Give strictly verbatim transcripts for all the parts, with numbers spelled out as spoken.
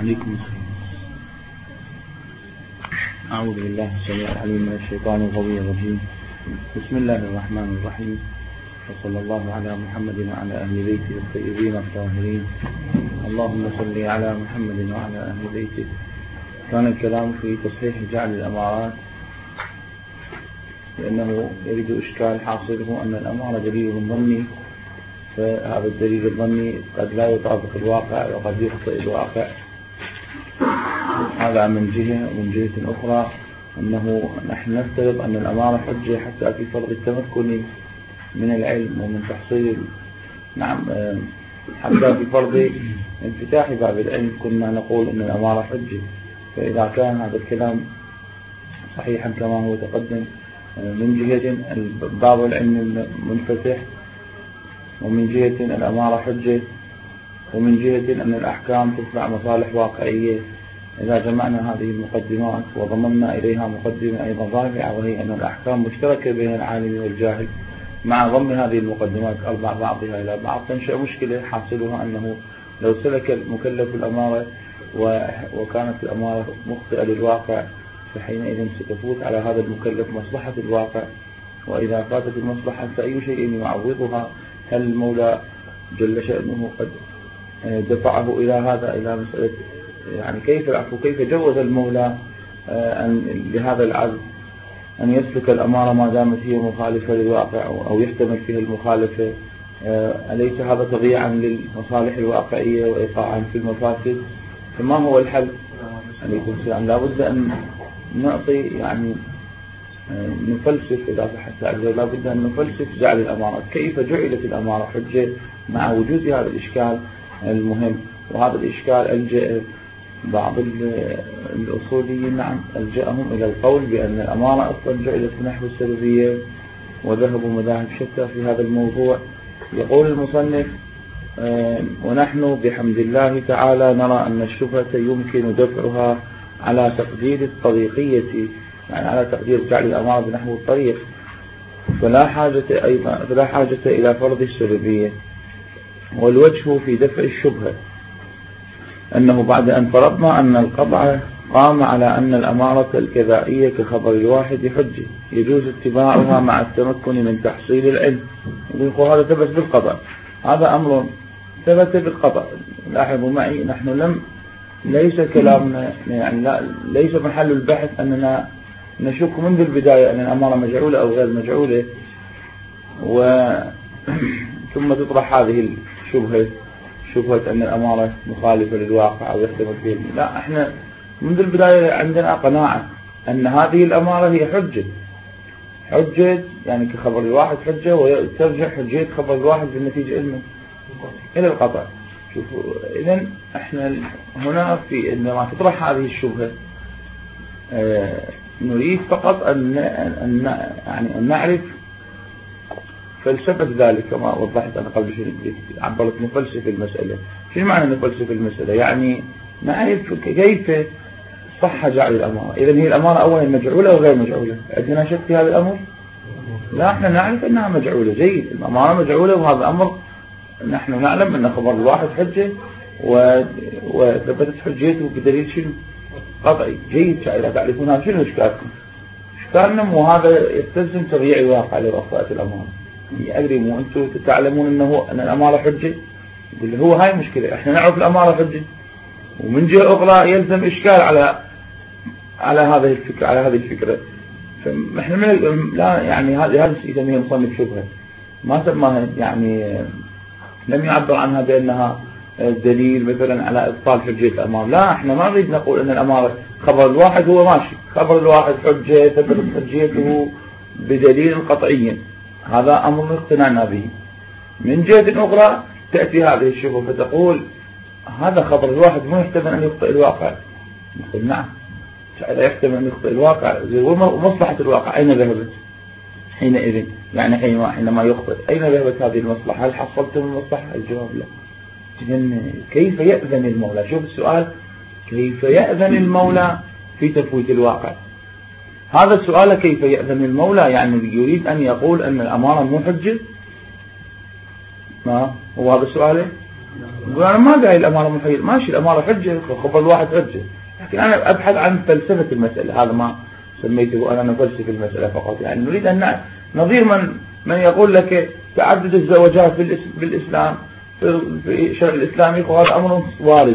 عليكم السلام. أعوذ بالله السميع العليم من الشيطان الغوي الرجيم. بسم الله الرحمن الرحيم، وصلى الله على محمد وعلى أهل بيته الطيبين الطاهرين. اللهم صل على محمد وعلى أهل بيته. كان الكلام في تصحيح جعل الأمارات، لأنه يريد إشكال حاصله أن الأمارة دليل ظني، فهذا الدليل الظني قد لا يطابق الواقع وقد يخطئ الواقع. هذا من جهة، ومن جهة أخرى أنه نحن نفترض أن الأمارة حجة حتى في فرض التمكن من العلم ومن تحصيل، نعم، حتى في فرض انفتاح باب العلم كنا نقول أن الأمارة حجة. فإذا كان هذا الكلام صحيحا كما هو تقدم، من جهة باب العلم منفتح، ومن جهة الأمارة حجة، ومن جهة أن الأحكام تتبع مصالح واقعية، إذا جمعنا هذه المقدمات وضممنا إليها مقدمة أيضا رابعة، وهي أن الأحكام مشتركة بين العالم والجاهل، مع ضم هذه المقدمات أربع بعضها إلى بعض، تنشأ مشكلة حاصلها أنه لو سلك المكلف الأمارة وكانت الأمارة مخطئة للواقع، فحينئذ ستفوت على هذا المكلف مصلحة الواقع، وإذا فاتت المصلحة فأي شيء يعوضها؟ هل المولى جل شأنه قد دفعه إلى هذا، إلى مسألة يعني كيف العفو، كيف جوز المولى أن لهذا العبد أن يسلك الأمارة ما دامت هي مخالفة للواقع أو يحتمل فيها المخالفة؟ أليس هذا تضييعا للمصالح الواقعية وإيقاعا في المفاسد؟ فما هو الحل؟ عليكم السلام. لابد أن نعطي يعني نفلسف، إذا صح التعبير لابد أن نفلسف جعل الأمارات، كيف جعلت الأمارة حجة مع وجود هذا الإشكال المهم. وهذا الإشكال ألجأ بعض الأصوليين، نعم، ألجأهم إلى القول بأن الأمارة أصلا جعلت بنحو السببية، وذهبوا مذاهب شتى في هذا الموضوع. يقول المصنف: ونحن بحمد الله تعالى نرى أن الشبهة يمكن دفعها على تقدير الطريقية، يعني على تقدير جعل الأمارة بنحو الطريق، فلا حاجة أيضا فلا حاجة إلى فرض السببية. والوجه في دفع الشبهة أنه بعد أن فرضنا أن القطع قام على أن الأمارة الكذائية كخبر الواحد حجة يجوز اتباعها مع التمكن من تحصيل العلم، يقول هذا ثبت بالقطع، هذا أمر ثبت بالقطع. لاحظوا معي، نحن لم ليس كلامنا يعني لا ليس محل البحث أننا نشك منذ البداية أن الأمارة مجعولة أو غير مجعولة، و ثم تطرح هذه الشبهة، شبهة أن الأمارة مخالفة للواقع أو يحتمل فيه. لا، احنا منذ البداية عندنا قناعة أن هذه الأمارة هي حجة حجة يعني كخبر الواحد حجة، وترجع حجية خبر الواحد بالنتيجة علمه إلى القطع. شوفوا، إذن احنا هنا في عندما تطرح هذه الشبهة اه نريد فقط أن أن يعني أن نعرف فلسفة ذلك، كما وضحت أنا قبل شوي، عبرت نفلسف المسألة. شو معنى نفلسف المسألة؟ يعني نعرف كيف صح جعل الأمارة. إذن هي الأمارة أولا مجعولة أو غير مجعولة؟ عندنا شك في هذا الأمر؟ لا، احنا نعرف أنها مجعولة. جيد، الأمارة مجعولة، وهذا أمر نحن نعلم أن خبر الواحد حجة وثبتت حجيته بدليل شنو؟ قطعي. جيد، إذا تعرفون هذا شنو إشكالكم؟ إشكالنا وهذا يستلزم تضييع الواقع لو أخطأت الأمارة. أدري مو أنتم تعلمون أنه أن الأمارة حجة، يقول هو هاي مشكلة، احنا نعرف الأمارة حجة، ومن جهة أخرى يلزم إشكال على على هذه الفكرة على هذه الفكرة فإحنا من لا يعني هذه هذه يسميها مصنف شبهة، ما سماها يعني لم يعبر عنها بأنها دليل مثلا على إبطال حجية الأمارة. لا، احنا ما نريد نقول أن الأمارة خبر الواحد هو ماشي، خبر الواحد حجة ثبتت حجيته بدليل قطعي، هذا أمر اقتنعنا به. من جهة أخرى تأتي هذه الشبهة فتقول هذا خبر الواحد مو يحتمل أن يخطئ الواقع. نقول نعم، لا يحتمل أن يخطئ الواقع، ومصلحة الواقع أين ذهبت حينئذ؟ يعني حينما يخطئ أين ذهبت هذه المصلحة؟ هل حصلتم المصلحة؟ الجواب لا. إذن كيف يأذن المولى؟ شوف السؤال، كيف يأذن المولى في تفويت الواقع؟ هذا السؤال كيف يأذن المولى يعني يريد أن يقول أن الأمارة مو حجة؟ ما هو هذا السؤال؟ يقول أنا ما داعي الأمارة محيل، ماشي الأمارة حجة، خبر الواحد حجة، لكن أنا أبحث عن فلسفة المسألة. هذا ما سميته أنا نفلسف المسألة فقط، يعني نريد أن نظير من من يقول لك تعدد الزوجات بالإسلام في الشرع الإسلامي، وهذا أمر وارد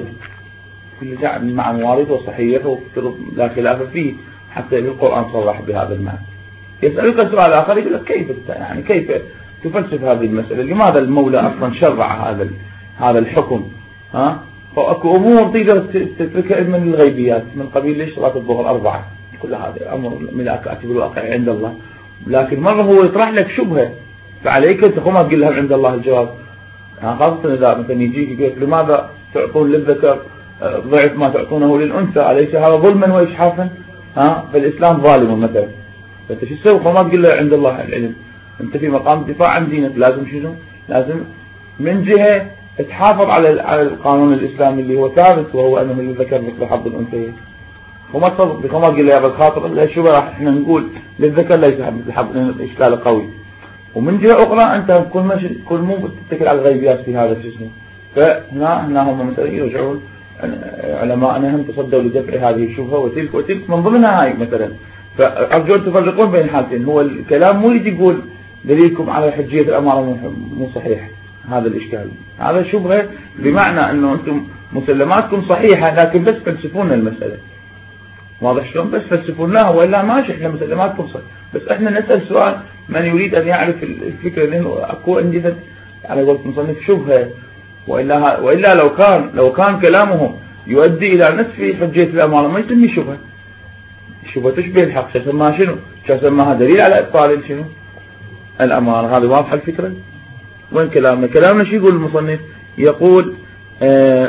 كل شيء مع وارد وصحيح لا خلاف فيه، حتى القرآن صرح بهذا المعنى. يسألك سؤال آخر يقول لك كيف يعني كيف تفلسف هذه المسألة؟ لماذا المولى أصلا شرع هذا هذا الحكم؟ ها فأكو أمور تقدر تتركها من الغيبيات، من قبيل ليش صلاة الظهر أربعة، كل هذا أمر من أكاتب الواقع عند الله، لكن مرة هو يطرح لك شبهة فعليك أنت ما تقول لها عند الله الجواب. خاصة إذا مثلا يجيك يقول لماذا تعطون للذكر ضعف ما تعطونه للأنثى، أليس هذا ظلما وإجحافا؟ ها فالإسلام ظالم مثلا، فأنت شو تسوي؟ فما تقول له عند الله العلم، أنت في مقام الدفاع عن دينك، لازم شنو؟ لازم من جهة تحافظ على على القانون الإسلامي اللي هو ثابت، وهو أنه للذكر مثل حظ الأنثيين. وما تصدق وما تقول له يا بالخاطر شو راح احنا نقول للذكر ليس مثل حظ، إشكال قوي. ومن جهة أخرى أنت كل ما كل مو تتكل على الغيبيات في هذا الجسم. فهنا هنا هم مثلا يرجعون علماءنا هم تصدوا لدفع هذه الشبهة وتلك وتلك من ضمنها هاي مثلا. فأرجو أن تفرقون بين حالتين، هو الكلام مو يجي يقول دليلكم على حجية الأمارة مو صحيح، هذا الإشكال، هذا شبهة بمعنى أنه أنتم مسلماتكم صحيحة لكن بس فلسفونا المسألة، واضح شلون؟ بس فلسفوناها، وإلا ماشي احنا مسلماتكم صحيح، بس احنا نسأل سؤال من يريد أن يعرف الفكرة، لأنه أكو عندي يعني قلت مصنف شبهة، وإلا وإلا لو كان لو كان كلامهم يؤدي إلى نسف حجية الأمارة ما يسمي شبهة. الشبهة تشبه الحق، شو سماها شنو؟ شو سماها دليل على إبطال شنو؟ الأمارة. هذه واضحة الفكرة؟ وين كلامنا؟ كلامنا شو يقول المصنف؟ يقول آه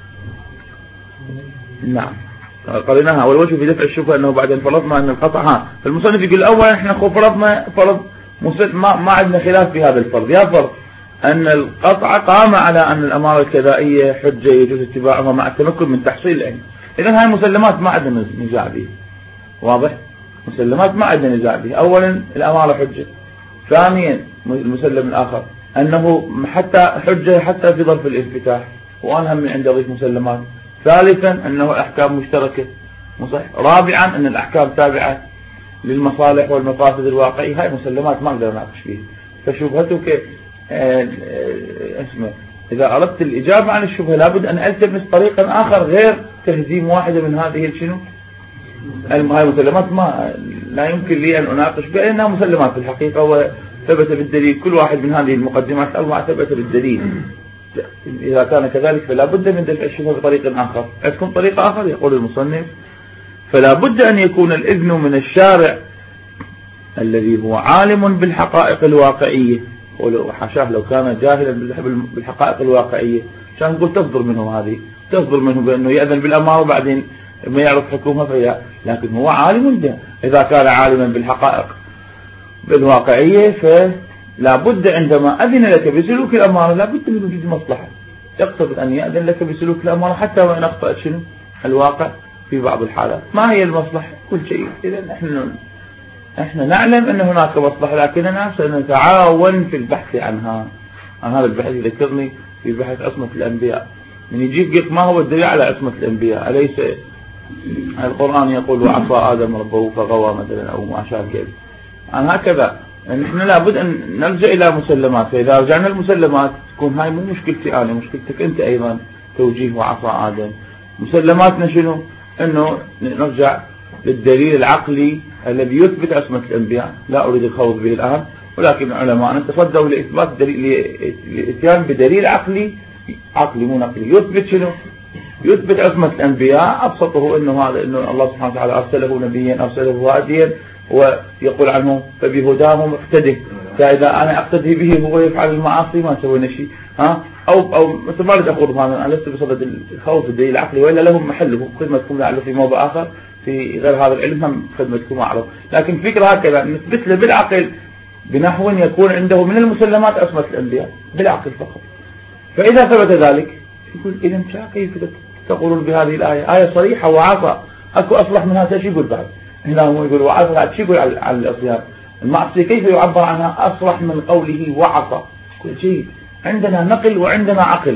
نعم قرناها، والوجه في دفع الشبهة أنه بعد أن فرضنا أن القطع ها فالمصنف يقول أولا إحنا فرضنا فرض ما, ما عندنا خلاف في هذا الفرض، يا فرض أن القطع قام على أن الأمارة الكذائية حجة يجوز اتباعها مع التمكن من تحصيل العلم. إذن هاي مسلمات ما عندنا نزاع به، واضح؟ مسلمات ما عندنا نزاع به. أولا الأمارة حجة، ثانيا المسلم الآخر أنه حتى حجة حتى في ظرف الانفتاح، وأنا هم من عند أضيف مسلمات. ثالثا أنه الأحكام مشتركة، صحيح. رابعا أن الأحكام تابعة للمصالح والمفاسد الواقعية. هاي مسلمات ما أقدر أناقش فيها. فشبهتك اسمه إذا أردت الإجابة عن الشبهة لابد أن ألتمس طريقا آخر غير تهزيم واحدة من هذه الشنو هاي مسلمات، ما لا يمكن لي أن أناقش بها لأنها مسلمات في الحقيقة وثبت بالدليل. كل واحد من هذه المقدمات الأربعة ثبت بالدليل. إذا كان كذلك فلا بد من دفع الشبهة بطريق آخر. عندكم طريق آخر؟ يقول المصنف فلا بد أن يكون الإذن من الشارع الذي هو عالم بالحقائق الواقعية، وحاشاه لو كان جاهلا بالحقائق الواقعية عشان نقول تصدر منه هذه تصدر منه بأنه يأذن بالأمارة وبعدين ما يعرف حكومها فيها، لكن هو عالم ده. إذا كان عالما بالحقائق بالواقعية فلا بد عندما أذن لك بسلوك الأمارة لا بد من وجود مصلحة يقتضي أن يأذن لك بسلوك الأمارة حتى وإن أخطأت شنو الواقع في بعض الحالات. ما هي المصلحة؟ كل شيء. إذا احنا احنا نعلم أن هناك مصلحة لكننا سنتعاون في البحث عنها. عن هذا البحث يذكرني في بحث عصمة الأنبياء، من يجيب قلت ما هو الدليل على عصمة الأنبياء؟ أليس القرآن يقول وعصى آدم ربه فغوى مثلا أو ما شابه كذا؟ عن هكذا نحن لابد أن نرجع إلى مسلمات. فإذا رجعنا المسلمات تكون هاي مو مشكلتي أنا، مشكلتك أنت أيضا توجيه وعصى آدم. مسلماتنا شنو؟ أنه نرجع للدليل العقلي الذي يثبت عصمة الأنبياء. لا أريد الخوض به الآن، ولكن العلماء تصدوا لإثبات دليل لإتيان بدليل عقلي عقلي مو نقلي يثبت شنو؟ يثبت عصمة الأنبياء. أبسطه أنه هذا أنه الله سبحانه وتعالى أرسله نبيا أرسله هاديا، ويقول عنه فبهداهم اقتده. فإذا أنا أقتدي به هو يفعل المعاصي ما سوينا شيء. ها أو أو مثل ما أريد أقول هذا أنا لست بصدد الخوف الدليل العقلي، وإلا لهم محله خدمتكم لعله في موضع آخر في غير هذا العلم هم خدمتكم أعرض. لكن فكرة هكذا نثبت له بالعقل بنحو يكون عنده من المسلمات عصمة الأنبياء بالعقل فقط. فإذا ثبت ذلك يقول إذا كيف تقولون بهذه الآية؟ آية صريحة وعصى، أكو أصلح منها شيء يقول بعد. هنا هو يقول وعصى بعد شيء يقول على العصيان المعصية كيف يعبر عنها أصلح من قوله وعصى؟ كل شيء عندنا نقل وعندنا عقل.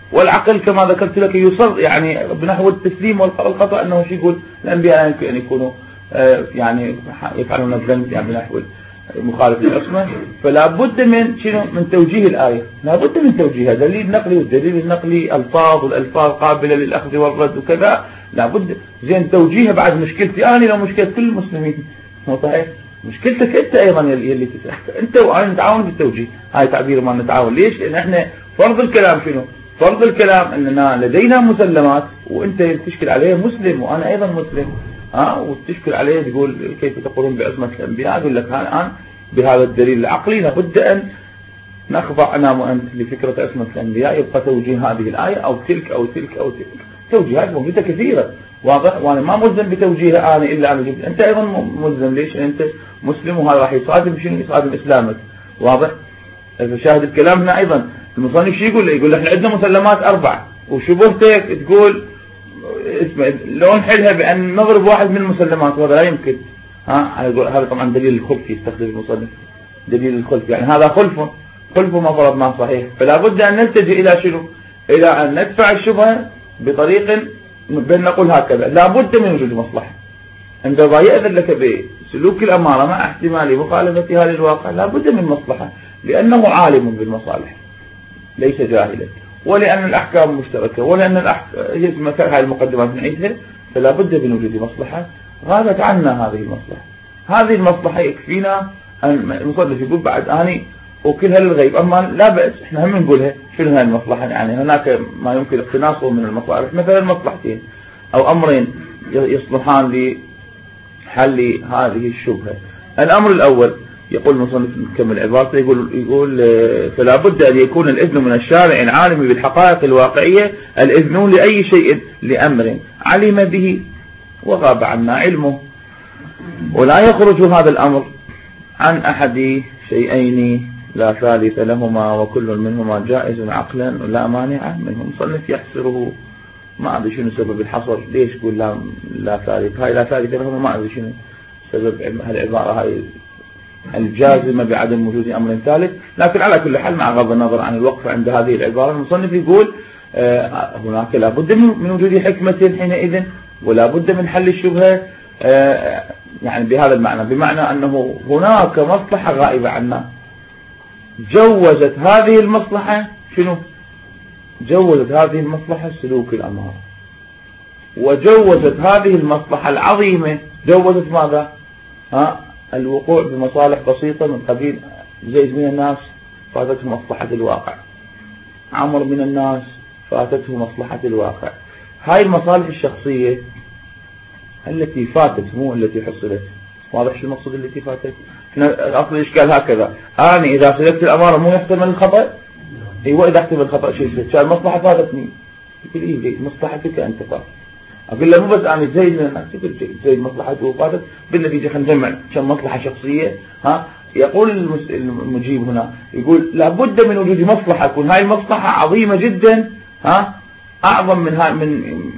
والعقل كما ذكرت لك يصر يعني بنحو التسليم والخطأ أنه شيء يقول الأنبياء يمكن أن يكونوا يعني يفعلون الذنب يعني بنحو مخالف العصمة. فلا بد من شنو من توجيه الآية، لا بد من توجيهها، دليل نقلي والدليل النقلي ألفاظ والألفاظ قابلة للأخذ والرد وكذا، لا بد زين توجيهها. بعد مشكلتي أنا لو مشكلة كل المسلمين مو صحيح، مشكلتك أنت أيضا يلي تسأل أنت وأنا نتعاون بالتوجيه. هاي تعبير ما نتعاون ليش؟ لأن احنا فرض الكلام شنو؟ فرض الكلام أننا لدينا مسلمات وأنت تشكل عليه مسلم وأنا أيضا مسلم، ها وتشكل عليه تقول كيف تقولون بعصمة الأنبياء؟ أقول لك الآن بهذا الدليل العقلي لابد أن نخضع أنا وأنت لفكرة عصمة الأنبياء، يبقى توجيه هذه الآية أو تلك أو تلك أو تلك. توجيهات موجودة كثيرة واضح، وأنا ما ملزم بتوجيهها أنا إلا أنا جبت. أنت أيضا ملزم ليش؟ أنت مسلم وهذا راح يصادم شنو؟ يصادم إسلامك واضح. فشاهد الكلام هنا أيضا المصنف شو يقول؟ يقول احنا عندنا مسلمات أربعة وشبهتك تقول اسمع لو نحلها بأن نضرب واحد من المسلمات وهذا لا يمكن. ها هذا طبعا دليل الخلف يستخدم المصنف، دليل الخلف يعني هذا خلف خلف ما فرضناه صحيح. فلا بد أن نلتجئ إلى شنو؟ إلى أن ندفع الشبهة بطريق بأن نقول هكذا لا بد من وجود مصلحة. عندما يأذن لك بسلوك الأمارة مع احتمال مخالفتها للواقع لا بد من مصلحة، لأنه عالم بالمصالح ليس جاهلا، ولأن الأحكام مشتركة، ولأن الأحكام هي هاي المقدمات نعيدها. فلا بد من وجود مصلحة غابت عنا هذه المصلحة. هذه المصلحة يكفينا أن المصنف يقول بعد أني وكلها للغيب، أما لا بأس احنا هم نقولها شنو هاي المصلحة. يعني هناك ما يمكن اقتناصه من المصالح، مثلا المصلحتين أو أمرين يصلحان لحل هذه الشبهة. الأمر الأول يقول المصنف نكمل عبارته، يقول يقول فلا بد أن يكون الإذن من الشارع العالم بالحقائق الواقعية، الإذن لأي شيء لأمر علم به وغاب عنا علمه، ولا يخرج هذا الأمر عن أحد شيئين لا ثالث لهما وكل منهما جائز عقلا لا مانع منه. مصنف يحصره ما أدري شنو سبب الحصر، ليش يقول لا لا ثالث؟ هاي لا ثالث لهما ما أدري شنو سبب هالعبارة هاي الجازمة بعدم وجود أمر ثالث. لكن على كل حال مع غض النظر عن الوقف عند هذه العبارة المصنف يقول آه هناك لا بد من وجود حكمة حينئذ ولا بد من حل الشبهة، آه يعني بهذا المعنى، بمعنى أنه هناك مصلحة غائبة عنا جوزت هذه المصلحة شنو؟ جوزت هذه المصلحة سلوك الأمارة، وجوزت هذه المصلحة العظيمة جوزت ماذا؟ ها الوقوع بمصالح بسيطة من قبيل زيد من الناس فاتته مصلحة الواقع، عمر من الناس فاتته مصلحة الواقع. هاي المصالح الشخصية التي فاتت مو التي حصلت. واضح شو المقصود التي فاتت؟ احنا اصل الاشكال هكذا، انا اذا سلكت الامارة مو يحتمل الخطأ، ايوه اذا احتمل الخطأ شو يصير؟ كان المصلحة فاتتني، يقول ايه مصلحتك انت فاتت. اقول له مو بس انا زيد من الناس، يقول زيد مصلحته فاتت، بالنتيجة خلينا نجمع كم مصلحة شخصية. ها يقول المجيب هنا يقول لابد من وجود مصلحة، تكون هاي المصلحة عظيمة جدا، ها اعظم من ها من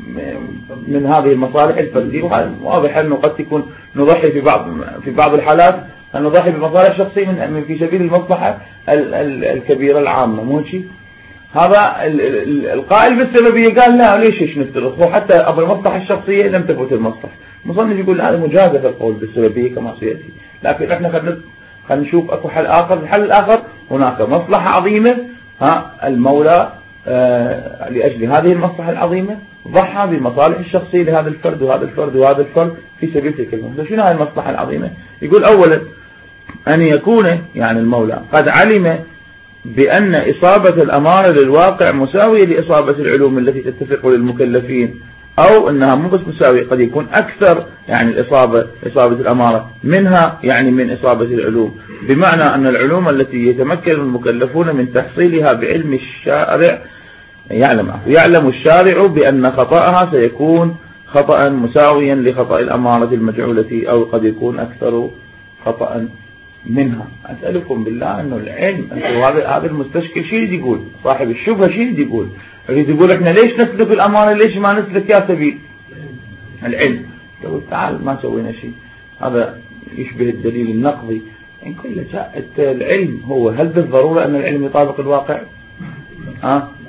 من هذه المصالح الفردية. واضح انه قد تكون نضحي في بعض في بعض الحالات ان نضحي بمصالح شخصية من في سبيل المصلحة الكبيرة العامة، مو شيء. هذا القائل بالسببية قال لا ليش ايش نفترض، هو حتى ابو المصلحة الشخصية لم تثبت المصلحة. المصنف يقول هذا مجازف القول بالسببية كما سيأتي، لكن احنا خلينا خلينا نشوف اكو حل اخر. الحل الاخر هناك مصلحة عظيمة، ها المولى آه لأجل هذه المصلحة العظيمة ضحى بالمصالح الشخصية لهذا الفرد وهذا الفرد وهذا الفرد في سبيل تلك المصلحة. شنو هذه المصلحة العظيمة؟ يقول أولا أن يكون يعني المولى قد علم بأن إصابة الأمارة للواقع مساوية لإصابة العلوم التي تتفق للمكلفين، أو أنها مو بس مساوية قد يكون أكثر، يعني الإصابة إصابة الأمارة منها يعني من إصابة العلوم، بمعنى أن العلوم التي يتمكن المكلفون من تحصيلها بعلم الشارع يعلم يعلم الشارع بأن خطأها سيكون خطأ مساويا لخطأ الأمارة المجعولة، أو قد يكون أكثر خطأ منها. أسألكم بالله أنه العلم هذا هذا المستشكل شيء يقول صاحب الشبهة شيء يقول يريد يقول إحنا ليش نسلك الأمانة ليش ما نسلك يا سبيل العلم؟ يقول تعال ما سوينا شيء. هذا يشبه الدليل النقضي. إن كل جاءت العلم هو هل بالضرورة أن العلم يطابق الواقع؟ ها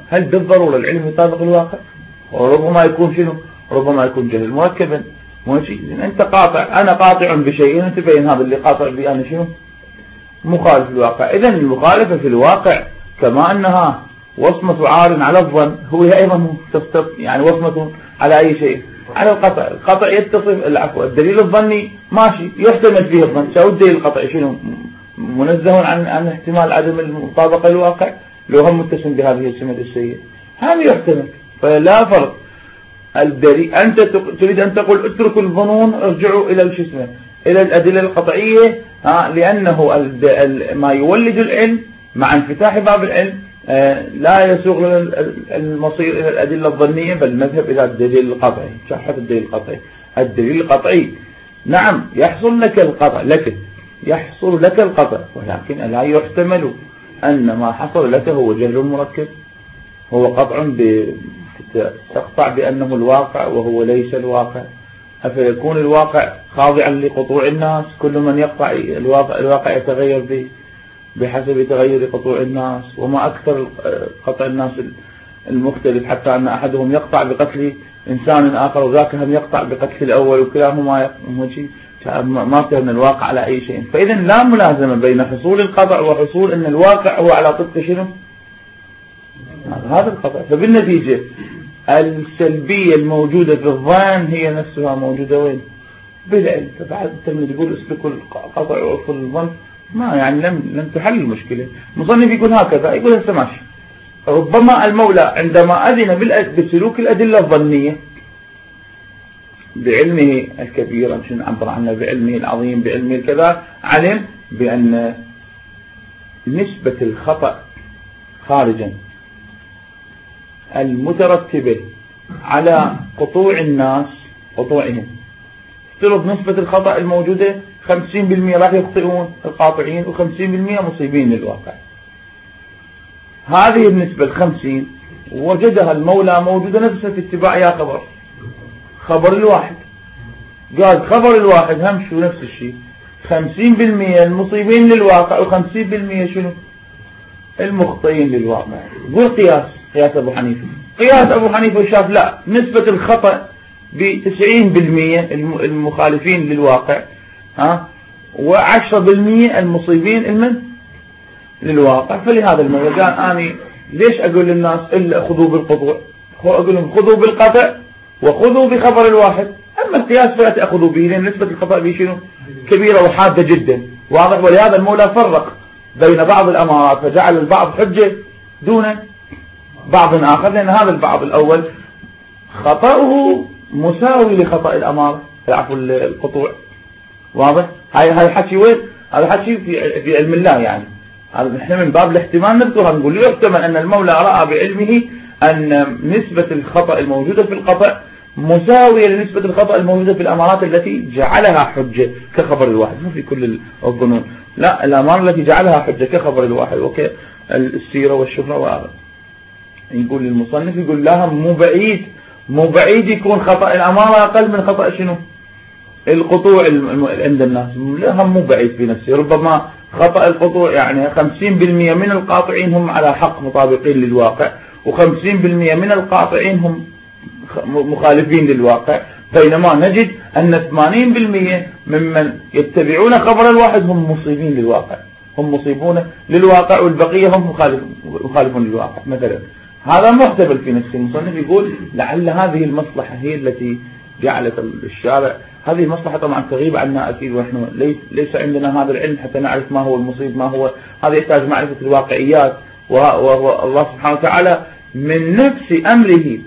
هل بالضرورة العلم يطابق الواقع؟ وربما يكون شنو؟ ربما يكون جهل مركبا. ماشي، انت قاطع، انا قاطع بشيء، انت تبين هذا اللي قاطع بي انا شنو؟ مخالف الواقع. اذا المخالفة في الواقع كما انها وصمة عار على الظن، هو ايضا يعني وصمة على اي شيء، على القطع. القطع يتصف العفو الدليل الظني ماشي يحتمل فيه الظن، شو الدليل القطعي شنو؟ منزه عن عن احتمال عدم المطابقة للواقع، لو هم متسم بهذه السمة السيئة هذا يحتمل. فلا فرق الدليل. أنت تريد أن تقول اتركوا الظنون، ارجعوا إلى الجسم، إلى الأدلة القطعية، ها، لأنه ما يولد العلم مع انفتاح باب العلم لا يسوغ المصير إلى الأدلة الظنية، بل نذهب إلى الدليل القطعي. شرحة الدليل القطعي، الدليل القطعي نعم يحصل لك القطع، لكن يحصل لك القطع، ولكن لا يحتمل أن ما حصل لك هو جهل مركب، هو قطع تقطع بأنه الواقع وهو ليس الواقع. أفيكون الواقع خاضعا لقطوع الناس؟ كل من يقطع الواقع, الواقع يتغير به بحسب تغير قطوع الناس، وما أكثر قطع الناس المختلف، حتى أن أحدهم يقطع بقتل إنسان آخر وذاك هم يقطع بقتل الأول، وكلاهما ما كان الواقع على أي شيء. فإذا لا ملازمة بين حصول القطع وحصول أن الواقع هو على طبق شنو؟ هذا القطع. فبالنتيجة السلبية الموجودة في الظن هي نفسها موجودة وين؟ بالعلم. فبعد أنت تقول اسلكوا القطع وأصل الظن، ما يعني لم لم تحل المشكلة. مصنف يقول هكذا، يقول هسه ماشي، ربما المولى عندما أذن بسلوك الأدلة الظنية بعلمه الكبير، مش نعبر عنه بعلمه العظيم، بعلمه الكذا، علم بأن نسبة الخطأ خارجا المترتبة على قطوع الناس، قطوعهم، افترض نسبة الخطأ الموجودة خمسين بالمئة راح يخطئون القاطعين وخمسين بالمئة مصيبين للواقع. هذه النسبة الخمسين وجدها المولى موجودة نفسها في اتباع يا خبر خبر الواحد. قال خبر الواحد هم شو نفس الشيء، خمسين بالمئة المصيبين للواقع وخمسين بالمئة شنو؟ المخطئين للواقع. قول قياس، قياس أبو حنيفة. قياس أبو حنيفة شاف لا، نسبة الخطأ بتسعين بالمئة المخالفين للواقع، ها، وعشرة بالمئة المصيبين المن للواقع. فلهذا الموضوع قال أنا ليش أقول للناس إلا خذوا بالقطوع، أقول لهم خذوا بالقطع وخذوا بخبر الواحد. أما القياس فلا تأخذوا به، لأن نسبة الخطأ به شنو؟ كبيرة وحادة جدا، واضح. ولهذا المولى فرق بين بعض الأمارات فجعل البعض حجة دون بعض آخر، لأن هذا البعض الأول خطأه مساوي لخطأ الأمارة، عفوا القطوع، واضح. هاي هاي حكي وين؟ هذا حكي في في علم الله، يعني نحن من باب الاحتمال نذكرها، نقول يحتمل أن المولى رأى بعلمه أن نسبة الخطأ الموجودة في القطع مساوية لنسبة الخطأ الموجودة في الأمارات التي جعلها حجة كخبر الواحد، مو في كل الظنون، لا، الأمارة التي جعلها حجة كخبر الواحد وكالسيرة والشهرة وآخر. يقول للمصنف، يقول لها مو بعيد مو بعيد يكون خطأ الأمارة أقل من خطأ شنو؟ القطوع عند الناس، لها مو بعيد في نفسه. ربما خطأ القطوع يعني خمسين بالمئة من القاطعين هم على حق مطابقين للواقع، وخمسين بالمئة من القاطعين هم مخالفين للواقع، بينما نجد أن ثمانين بالمئة ممن يتبعون خبر الواحد هم مصيبين للواقع، هم مصيبون للواقع، والبقية هم مخالفون للواقع مثلا. هذا محتمل في نفسه. المصنف يقول لعل هذه المصلحة هي التي جعلت الشارع، هذه المصلحة طبعا تغيب عنا أكيد، ونحن ليس, ليس عندنا هذا العلم حتى نعرف ما هو المصيب، ما هو هذا يحتاج معرفة الواقعيات. والله سبحانه وتعالى من نفس أمره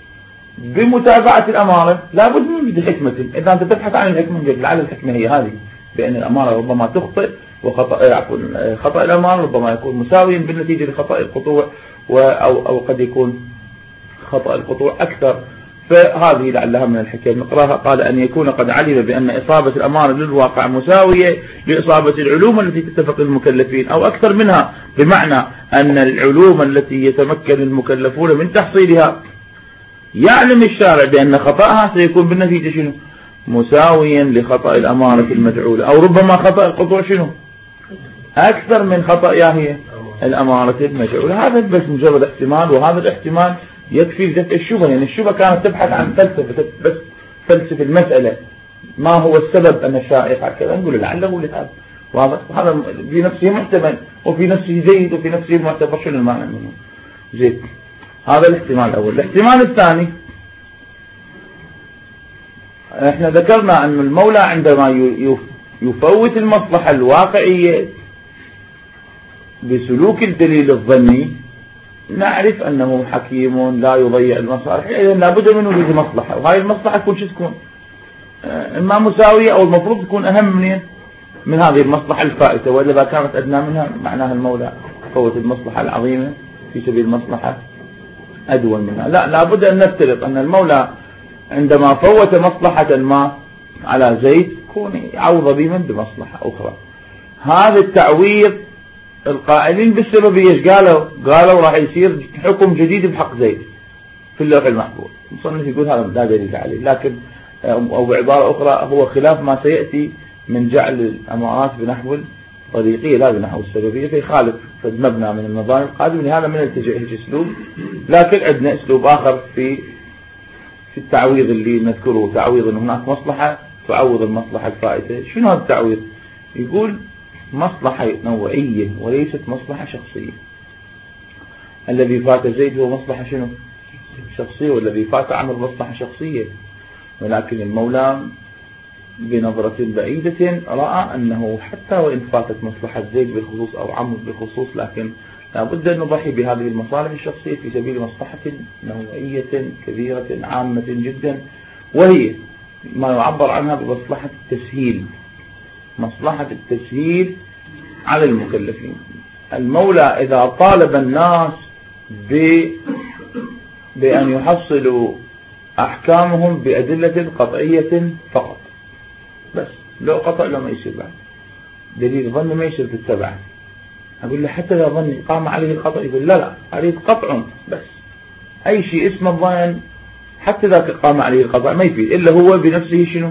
بمتابعة الأمارة لابد من وجود حكمة. إذا أنت تبحث عن الحكمة، لعل الحكمة هي هذه، بأن الأمارة ربما تخطئ، وخطأ خطأ الأمارة ربما يكون مساويا بالنتيجة لخطأ القطوع، أو, أو قد يكون خطأ القطوع أكثر. فهذه لعلها من الحكم نقراها. قال أن يكون قد علم بأن إصابة الأمارة للواقع مساوية لإصابة العلوم التي تتفق المكلفين أو أكثر منها، بمعنى أن العلوم التي يتمكن المكلفون من تحصيلها يعلم الشارع بأن خطأها سيكون بالنتيجة شنو؟ مساويا لخطأ الأمارة المجعولة، أو ربما خطأ القطوع شنو؟ أكثر من خطأ ياهي الأمارة المجهولة. هذا بس مجرد احتمال، وهذا الاحتمال يكفي لدفع الشبهة. يعني الشبهة كانت تبحث عن فلسفة، بس فلسفة المسألة ما هو السبب أن الشائع يفعل كذا، نقول لعله لهذا، واضح. هذا في نفسه محتمل وفي نفسه جيد وفي نفسه معتبر. شنو المعنى منه؟ زين، هذا الاحتمال الأول. الاحتمال الثاني، احنا ذكرنا أن المولى عندما يفوت المصلحة الواقعية بسلوك الدليل الظني نعرف أنه حكيم لا يضيع المصالح، إذا لابد من وجود مصلحة، وهذه المصلحة تكون شو تكون؟ إما مساوية أو المفروض تكون أهم من من هذه المصلحة الفائتة، وإذا كانت أدنى منها معناها المولى فوت المصلحة العظيمة في سبيل مصلحة أدون منها. لا، لابد أن نفترض أن المولى عندما فوت مصلحة ما على زيد يكون يعوض بمن بمصلحة أخرى. هذا التعويض القائلين بالسببية ايش قالوا؟ قالوا راح يصير حكم جديد بحق زيد في اللوح المحفوظ. المصنف يقول هذا لا دليل عليه، لكن أو بعبارة أخرى هو خلاف ما سيأتي من جعل الأمارات بنحو الطريقية لا بنحو السببية، فيخالف مبنى من المباني القادم. لهذا من التجاه أسلوب، لكن عندنا أسلوب آخر في في التعويض اللي نذكره، تعويض أن هناك مصلحة تعوض المصلحة الفائتة. شنو هذا التعويض؟ يقول مصلحة نوعية وليست مصلحة شخصية. الذي فات زيد هو مصلحة شنو؟ شخصية، والذي فات عمر مصلحة شخصية، ولكن المولى بنظرة بعيدة رأى أنه حتى وإن فاتت مصلحة زيد بالخصوص أو عمر بالخصوص، لكن لابد أن نضحي بهذه المصالح الشخصية في سبيل مصلحة نوعية كبيرة عامة جدا، وهي ما يعبر عنها بمصلحة التسهيل. مصلحة التسهيل على المكلفين. المولى إذا طالب الناس ب... بأن يحصلوا أحكامهم بأدلة قطعية فقط، بس لو قطع لو ما يصير بعد دليل ظن ما يصير تتبع. أقول له حتى لو ظن قام عليه القطع، يقول لا لا عليه قطع، بس أي شيء اسمه الظن حتى ذاك قام عليه القطع ما يفيد إلا هو بنفسه شنو؟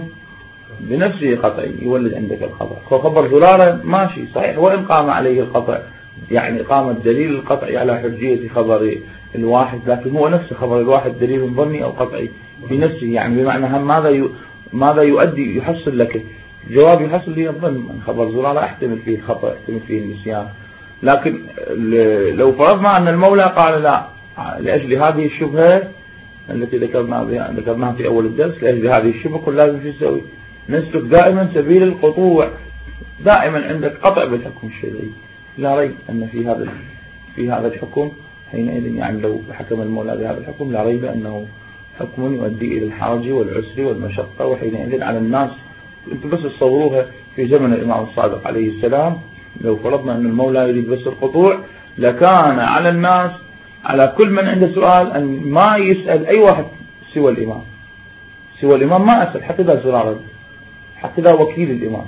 بنفسه قطعي يولد عندك القطع. خبر زرارة ماشي صحيح وإن قام عليه القطع، يعني قام الدليل القطعي على حجية خبر الواحد، لكن هو نفسه خبر الواحد دليل ظني أو قطعي بنفسه، يعني بمعنى هم ماذا ي... ماذا يؤدي يحصل لك جواب يحصل لي الظن. خبر زرارة احتمل فيه الخطأ احتمل فيه النسيان، لكن لو فرضنا أن المولى قال لا لأجل هذه الشبهة التي ذكرنا بها ذكرناها في أول الدرس، لأجل هذه الشبهة كل لازم شو يسوي؟ نسلك دائما سبيل القطوع، دائما عندك قطع بالحكم الشرعي، لا ريب أن في هذا في هذا الحكم حينئذ، يعني لو حكم المولى بهذا الحكم لا ريب أنه حكم يؤدي إلى الحرج والعسر والمشقة، وحينئذ على الناس. أنتم بس تصوروها في زمن الإمام الصادق عليه السلام، لو فرضنا أن المولى يريد بس القطوع لكان على الناس على كل من عنده سؤال أن ما يسأل أي واحد سوى الإمام، سوى الإمام ما أسأل، حتى ذا زرارة، حتى ذا وكيل الإمام،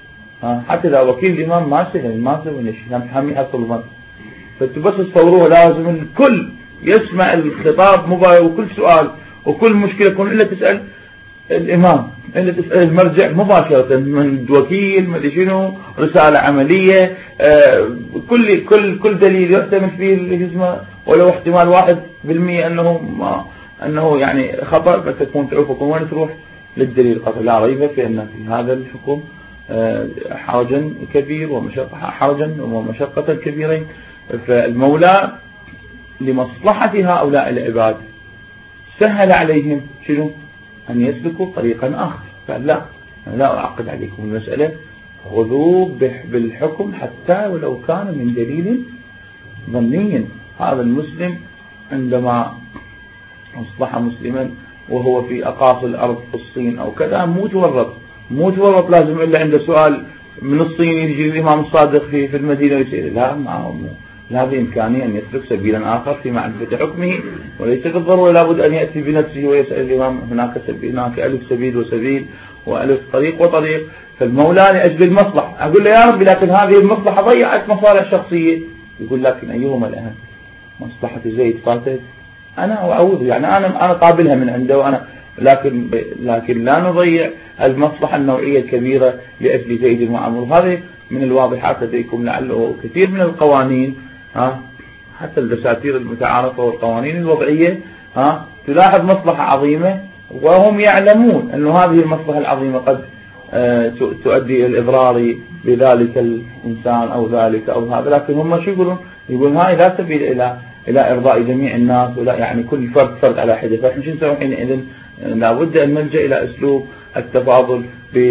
حتى ذا وكيل الإمام ما سأل ما سأل نشي هم يحصل ظن. فأنتم بس تصوروها لازم الكل يسمع الخطاب مباشر، وكل سؤال وكل مشكلة يكون إلا تسأل الإمام، إلا تسأل المرجع مباشرة من وكيل ما شنو رسالة عملية، آه كل كل كل دليل يحتمل فيه الجسم ولو احتمال واحد بالمية أنه ما أنه يعني خطأ، فتكون تعوفكم وين تروح للدليل القطعي. لا ريب في أن في هذا الحكم آه حرجا كبير ومشقة حرجا ومشقة كبيرين. فالمولى لمصلحة هؤلاء العباد سهل عليهم شنو؟ أن يسلكوا طريقا آخر. قال لا أنا لا أعقد عليكم المسألة، خذوا بالحكم حتى ولو كان من دليل ظني. هذا المسلم عندما أصبح مسلما وهو في أقاصي الأرض في الصين أو كذا مو تورط مو تورط لازم إلا عنده سؤال من الصين يجي الإمام الصادق في في المدينة ويسأل، لا معه لا بإمكانه أن يسلك سبيلا آخر في معرفة حكمه، وليس بالضرورة لابد أن يأتي بنفسه ويسأل الإمام. هناك سبيل، هناك ألف سبيل وسبيل وألف طريق وطريق. فالمولى لأجل المصلحة أقول له يا رب لكن هذه المصلحة ضيعت مصالح شخصية، يقول لكن أيهما الأهم؟ مصلحة زيد فاتت أنا أعوذ، يعني أنا أنا قابلها من عنده، وأنا لكن لكن لا نضيع المصلحة النوعية الكبيرة لأجل زيد وعمر. هذه من الواضحات لديكم. لعله كثير من القوانين ها حتى الدساتير المتعارفة والقوانين الوضعية ها تلاحظ مصلحة عظيمة، وهم يعلمون أن هذه المصلحة العظيمة قد تؤدي إلى الإضرار بذلك الإنسان أو ذلك أو هذا، لكن هم شو يقولون؟ يقولون هاي لا سبيل إلى إلى إرضاء جميع الناس، ولا يعني كل فرد فرد على حدة. فإحنا شو نسوي حينئذ؟ لابد أن نلجأ إلى أسلوب التفاضل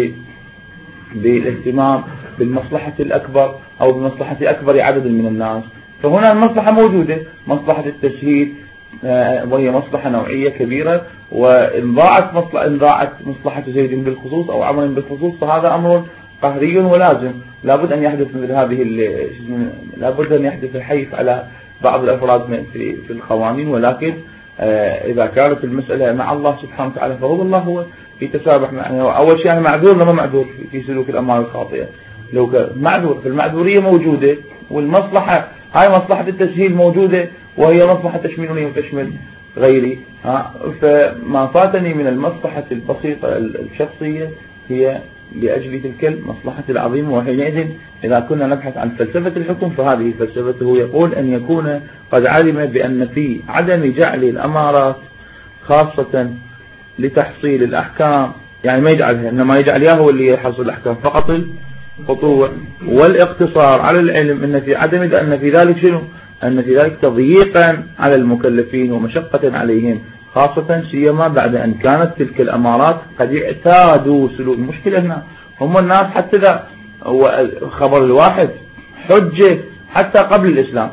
بالاهتمام بالمصلحة الأكبر أو بمصلحة أكبر عدد من الناس. فهنا المصلحة موجودة، مصلحة التسهيل وهي مصلحة نوعية كبيرة، وإن ضاعت مصلحة إن ضاعت مصلحة زيد بالخصوص أو عمر بالخصوص فهذا أمر قهري ولازم لابد أن يحدث مثل هذه لابد أن يحدث الحيف على بعض الأفراد في في القوانين. ولكن إذا كانت المسألة مع الله سبحانه وتعالى فهو الله هو في تسامح معنا. أول شيء أنا معذور لما معذور في سلوك الأموال الخاطئة، لو معذور فالمعذورية موجودة، والمصلحة هاي مصلحة التسهيل موجودة وهي مصلحة تشملني وتشمل غيري. ها فما فاتني من المصلحة البسيطة الشخصية هي لأجل تلك المصلحة العظيمة. وحينئذ إذا كنا نبحث عن فلسفة الحكم فهذه فلسفته يقول أن يكون قد علم بأن في عدم جعل الأمارات خاصة لتحصيل الأحكام، يعني ما يجعلها إنما يجعل إياه هو اللي يحصل الأحكام فقط الخطوة والاقتصار على العلم، أن في عدم أن في ذلك شنو؟ أن في ذلك تضييقا على المكلفين ومشقة عليهم، خاصة سيما بعد أن كانت تلك الأمارات قد اعتادوا سلوك. المشكلة هنا هم الناس حتى ذا خبر الواحد حجة حتى قبل الإسلام،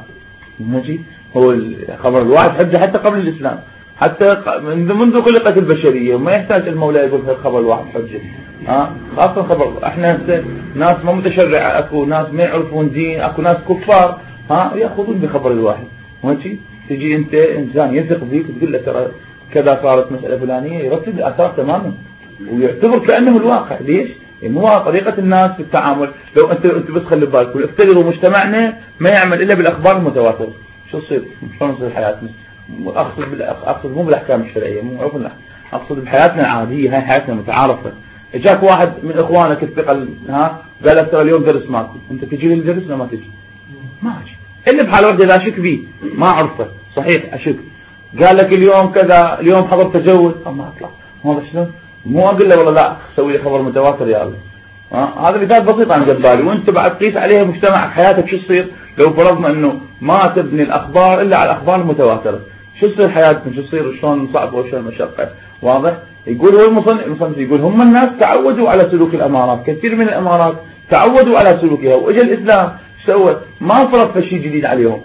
هو خبر الواحد حجة حتى قبل الإسلام، حتى منذ خلقت البشرية وما يحتاج المولى يقول خبر الواحد حجة. ها خاصة خبر احنا ناس ما متشرعة، اكو ناس ما يعرفون دين، اكو ناس كفار ها ياخذون بخبر الواحد. ماشي تجي انت انسان يثق فيك وتقول له ترى كذا صارت مسألة فلانية، يرتب الآثار تماما ويعتبر كأنه الواقع. ليش؟ لأنه هو طريقة الناس في التعامل. لو انت انت بس خلي بالك وافترضوا مجتمعنا ما يعمل الا بالاخبار المتواترة، شو تصير؟ شلون تصير حياتنا؟ اقصد اقصد مو بالاحكام الشرعيه، مو عرفنا، اقصد بحياتنا العاديه، هاي حياتنا متعارفه. اجاك واحد من اخوانك الثقل ها قال لك ترى اليوم درس ماكو، انت تجي للدرس ولا ما تجي؟ ما اجي الا بحال واحده اذا اشك بيه ما اعرفه صحيح اشك. قال لك اليوم كذا، اليوم حضر تجول ما اطلع، هذا شلون؟ مو اقول له والله لا سوي لي خبر متواتر يا الله. ها هذا مثال بسيط عن جبالي، وانت بعد قيس عليها مجتمعك حياتك شو تصير لو فرضنا انه ما تبني الاخبار الا على الاخبار المتواتره، شو تصير حياتكم؟ شو تصير؟ شلون صعب وشلون مشقه؟ واضح؟ يقول هو المصنف المصنف يقول هم الناس تعودوا على سلوك الامارات، كثير من الامارات تعودوا على سلوكها، واجا الاسلام سوى ما فرض شيء جديد عليهم.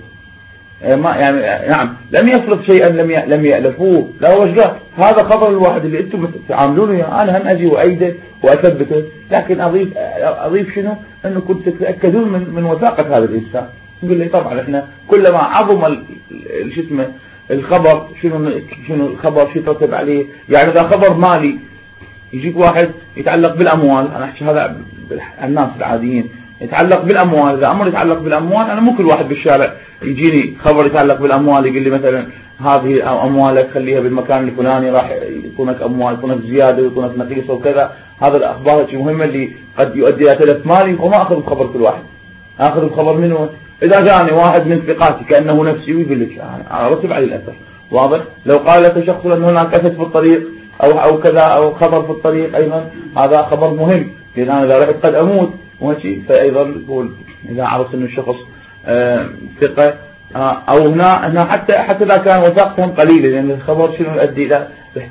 ما يعني نعم لم يفرض شيئا لم لم يألفوه، لا هو قال هذا خبر الواحد اللي انتم تعاملونه انا هم اجي وايده واثبته، لكن اضيف اضيف شنو؟ انه كنت تتاكدون من من وثاقه هذا الانسان. يقول لي طبعا احنا كلما عظم شو اسمه الخبر شنو شنو الخبر شو يترتب عليه. يعني اذا خبر مالي يجيك واحد يتعلق بالاموال، انا احكي هذا الناس العاديين يتعلق بالاموال، اذا امر يتعلق بالاموال انا مو كل واحد بالشارع يجيني خبر يتعلق بالاموال يقول لي مثلا هذه اموالك خليها بالمكان الفلاني راح يكونك اموال يكونك زياده ويكونك نقيصه وكذا. هذا الاخبار مهمه اللي قد يؤدي الى تلف مالي، وما اخذ بخبر كل واحد، اخذ بخبر منه اذا جاني واحد من ثقاتي كانه نفسي ويقول لك انا ارتب عليه الاثر. واضح؟ لو قال لك شخص ان هناك اسد في الطريق او او كذا او خبر في الطريق ايضا هذا خبر مهم، لان انا اذا رحت قد اموت ماشي. فايضا يقول اذا عرفت انه الشخص آه ثقه آه او هنا هنا حتى حتى اذا كان وثاقتهم قليله، لان الخبر شنو يؤدي الى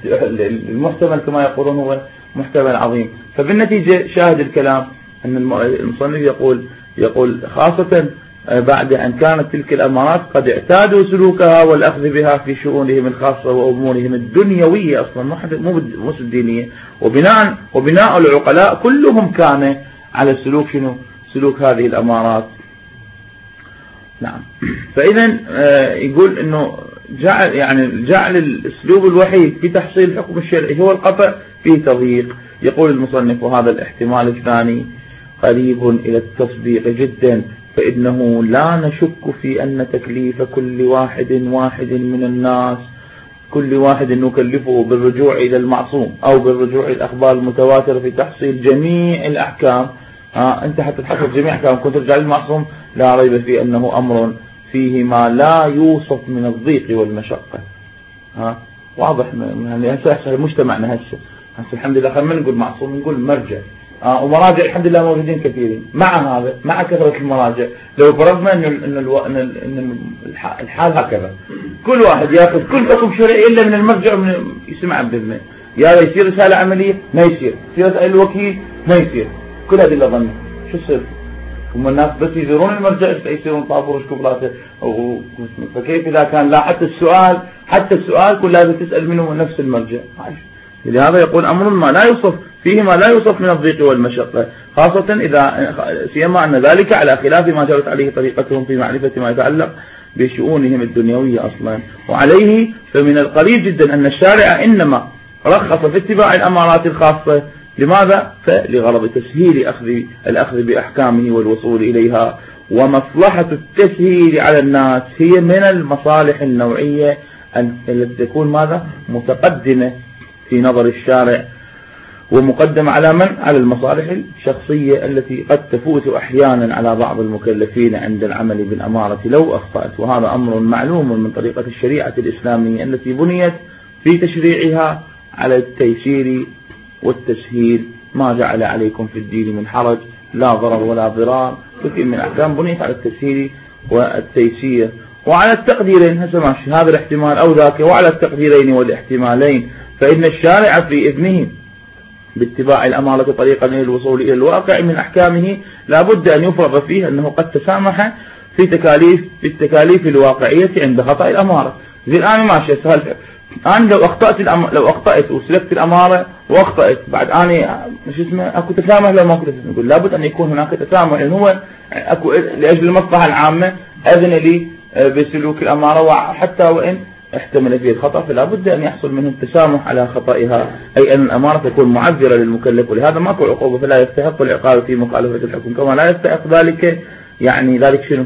المحتمل كما يقولون هو محتمل عظيم. فبالنتيجه شاهد الكلام ان المصنف يقول يقول خاصه بعد أن كانت تلك الأمارات قد اعتادوا سلوكها والأخذ بها في شؤونهم الخاصة وأمورهم الدنيوية أصلا مو الدينية، وبناء وبناء العقلاء كلهم كان على السلوك شنو؟ سلوك هذه الأمارات. نعم. فإذا يقول إنه جعل يعني جعل الأسلوب الوحيد في تحصيل الحكم الشرعي هو القطع فيه تضييق. يقول المصنف وهذا الاحتمال الثاني قريب إلى التصديق جدا، فإنه لا نشك في أن تكليف كل واحد واحد من الناس كل واحد نكلفه بالرجوع إلى المعصوم أو بالرجوع إلى الأخبار المتواترة في تحصيل جميع الأحكام. آه أنت حتى تحصل جميع الأحكام كنت ترجع للمعصوم لا ريب في أنه أمر فيه ما لا يوصف من الضيق والمشقة. ها واضح يعني هسه مجتمعنا هسه هسه الحمد لله خلينا نقول معصوم نقول مرجع آه ومراجع الحمد لله موجودين كثيرين. مع هذا مع كثرة المراجع لو فرضنا ان ان, الو... إن, ال... إن الحال هكذا كل واحد ياخذ كل حكم شرعي الا من المرجع ومن يسمع بإذنه، يا يصير رسالة عملية ما يصير، يصير الوكيل ما يصير، كل هذه اللي ظنه شو يصير؟ هم الناس بس يزورون المرجع يصيرون طابور شكوبلاته. فكيف إذا كان لا حتى السؤال حتى السؤال كل لازم تسأل منه نفس المرجع. لهذا يقول أمر ما لا يوصف فيه ما لا يوصف من الضيق والمشقة، خاصة إذا سيما أن ذلك على خلاف ما جرت عليه طريقتهم في معرفة ما يتعلق بشؤونهم الدنيوية أصلا. وعليه فمن القريب جدا أن الشارع إنما رخص في اتباع الأمارات الخاصة. لماذا؟ فلغرض تسهيل أخذ الأخذ بأحكامه والوصول إليها. ومصلحة التسهيل على الناس هي من المصالح النوعية التي تكون ماذا؟ متقدمة في نظر الشارع، ومقدمة على من؟ على المصالح الشخصية التي قد تفوت أحيانا على بعض المكلفين عند العمل بالأمارة لو أخطأت. وهذا أمر معلوم من طريقة الشريعة الإسلامية التي بنيت في تشريعها على التيسير والتسهيل. ما جعل عليكم في الدين من حرج، لا ضرر ولا ضرار. كثير من الأحكام بنيت على التسهيل والتيسير وعلى التقديرين، هذا الاحتمال أو ذاك، وعلى التقديرين والاحتمالين. فإن الشارع في إذنه باتباع الأمارة طريقا للوصول إلى الواقع من أحكامه لا بد أن يفرض فيه أنه قد تسامح في تكاليف في التكاليف الواقعية عند خطأ الأمارة. زي الآن ماشي سهل، أنا لو أخطأت الأم... لو أخطأت وسلكت الأمارة وأخطأت بعد أنا شو اسمه أكو تسامح لو ما أكو تسامح؟ نقول لابد أن يكون هناك تسامح، لأن هو أكو لأجل المصلحة العامة أذن لي بسلوك الأمارة وحتى وإن احتمل فيه الخطأ، فلا بد أن يحصل منه التسامح على خطئها، أي أن الأمارة تكون معذرة للمكلف، ولهذا ماكو عقوبة، فلا يستحق العقاب في مخالفة الحكم، كما لا يستحق ذلك يعني ذلك شنو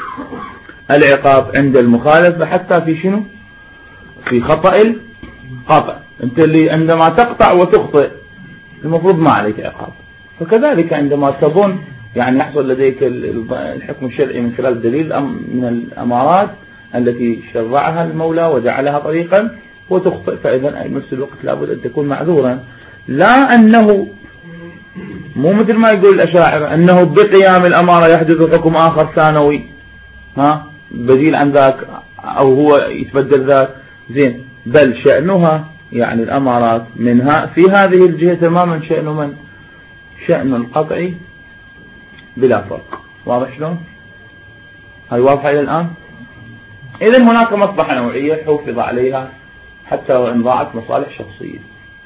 العقاب عند المخالفة حتى في شنو في خطأ القطع. أنت اللي عندما تقطع وتخطئ المفروض ما عليك عقاب، فكذلك عندما تظن يعني يحصل لديك الحكم الشرعي من خلال دليل من الأمارات التي شرعها المولى وجعلها طريقا وتخطئ، فإذا نفس الوقت لابد أن تكون معذورا. لا أنه مو مثل ما يقول الأشاعرة أنه بقيام الأمارة يحدث حكم آخر ثانوي ها بديل عن ذاك أو هو يتبدل ذاك زين، بل شأنها يعني الأمارات منها في هذه الجهة تماما شأن من شأن القطع بلا فرق. واضح شلون؟ هاي واضحة إلى الآن؟ إذن هناك مصلحة نوعية حفظ عليها حتى وإن ضاعت مصالح شخصية.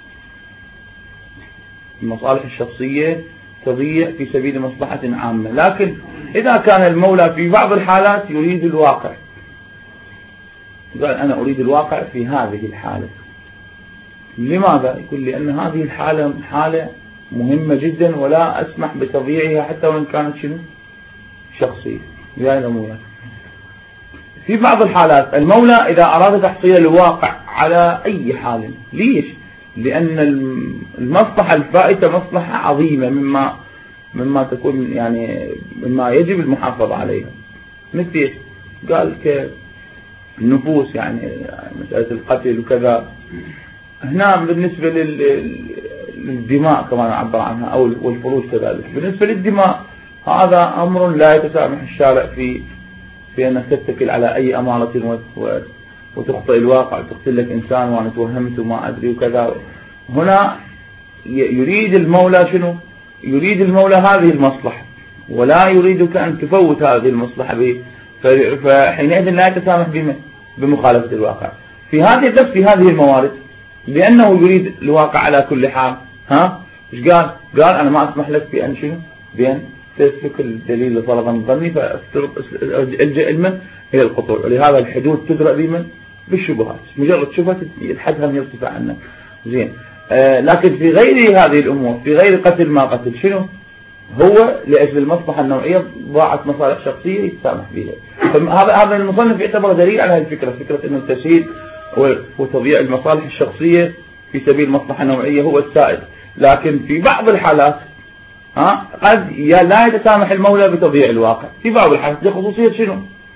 المصالح الشخصية تضيع في سبيل مصلحة عامة، لكن إذا كان المولى في بعض الحالات يريد الواقع، قال أنا أريد الواقع في هذه الحالة. لماذا؟ يقول لأن هذه الحالة حالة مهمة جدا ولا أسمح بتضييعها حتى وإن كانت شنو شخصية. يعني المولى في بعض الحالات المولى إذا أراد تحصيل الواقع على أي حال، ليش؟ لأن المصلحة الفائتة مصلحة عظيمة مما مما تكون يعني مما يجب المحافظة عليها. مثل قال كالنفوس يعني مسألة القتل وكذا، هنا بالنسبة للدماء كما نعبر عنها أو والفروج كذلك. بالنسبة للدماء هذا أمر لا يتسامح الشارع في في أنك تتكل على أي أمارة وتخطئ الواقع وتقتل لك إنسان وأنا توهمت وما أدري وكذا. هنا يريد المولى شنو؟ يريد المولى هذه المصلحة ولا يريدك أن تفوت هذه المصلحة به، فحينئذ لا يتسامح بمخالفة الواقع في هذه بس في هذه الموارد، لأنه يريد الواقع على كل حال. ها إيش قال؟ قال أنا ما أسمح لك بأن شنو بأن تسلك الدليل فرضا ظني، فالجأ المن إلى القطوع، ولهذا الحدود تدرأ بمن بالشبهات، مجرد شبهة الحد هم يرتفع عنك زين. آه لكن في غير هذه الأمور في غير قتل ما قتل شنو هو لأجل المصلحة النوعية ضاعت مصالح شخصية يتسامح بها. هذا هذا المصنف يعتبر دليل على هذه الفكرة، فكرة إنه التسهيل وتضييع المصالح الشخصية في سبيل مصلحة نوعية هو السائد. لكن في بعض الحالات ها قد لا يتسامح المولى بتضييع الواقع، في بعض الحالات دي خصوصية شنو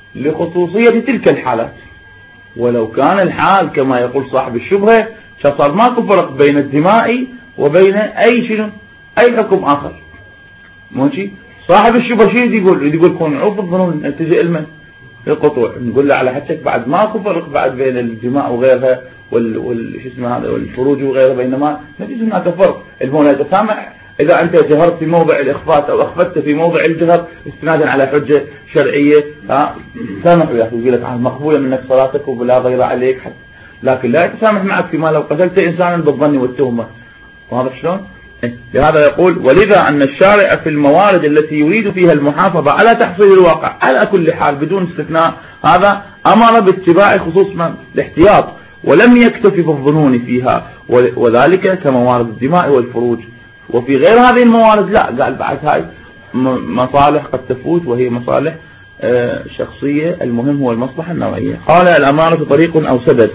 لخصوصية تلك الحالات. ولو كان الحال كما يقول صاحب الشبهة صار ماكو فرق بين الدماء وبين أي شنو أي حكم آخر. ماشي صاحب الشبهة شيء يقول يقول كون عوض الظنون نتيجة المن القطوع، نقول له على حكك بعد ماكو فرق بعد بين الدماء وغيرها وال وال شو اسمه هذا والفروج وغيرها، بينما نجد هناك فرق. المولى يتسامح إذا أنت جهرت في موضع الإخفاء أو أخفت في موضع الجهر استنادا على حجة شرعية، ها سامح وياك ويقول لك مقبولة منك صلاتك وبلا ضير عليك حد. لكن لا يتسامح معك فيما لو قتلت إنسانا بالظن والتهمة. واضح شلون؟ لهذا يقول ولذا أن الشارع في الموارد التي يريد فيها المحافظة على تحصيل الواقع على كل حال بدون استثناء هذا أمر باتباع خصوص الاحتياط ولم يكتفي بالظنون فيها، وذلك كموارد الدماء والفروج. وفي غير هذه الموارد لا، قال بعد هاي مصالح قد تفوت وهي مصالح شخصية، المهم هو المصلحة النوعية. قال الأمارة طريق أو سبب.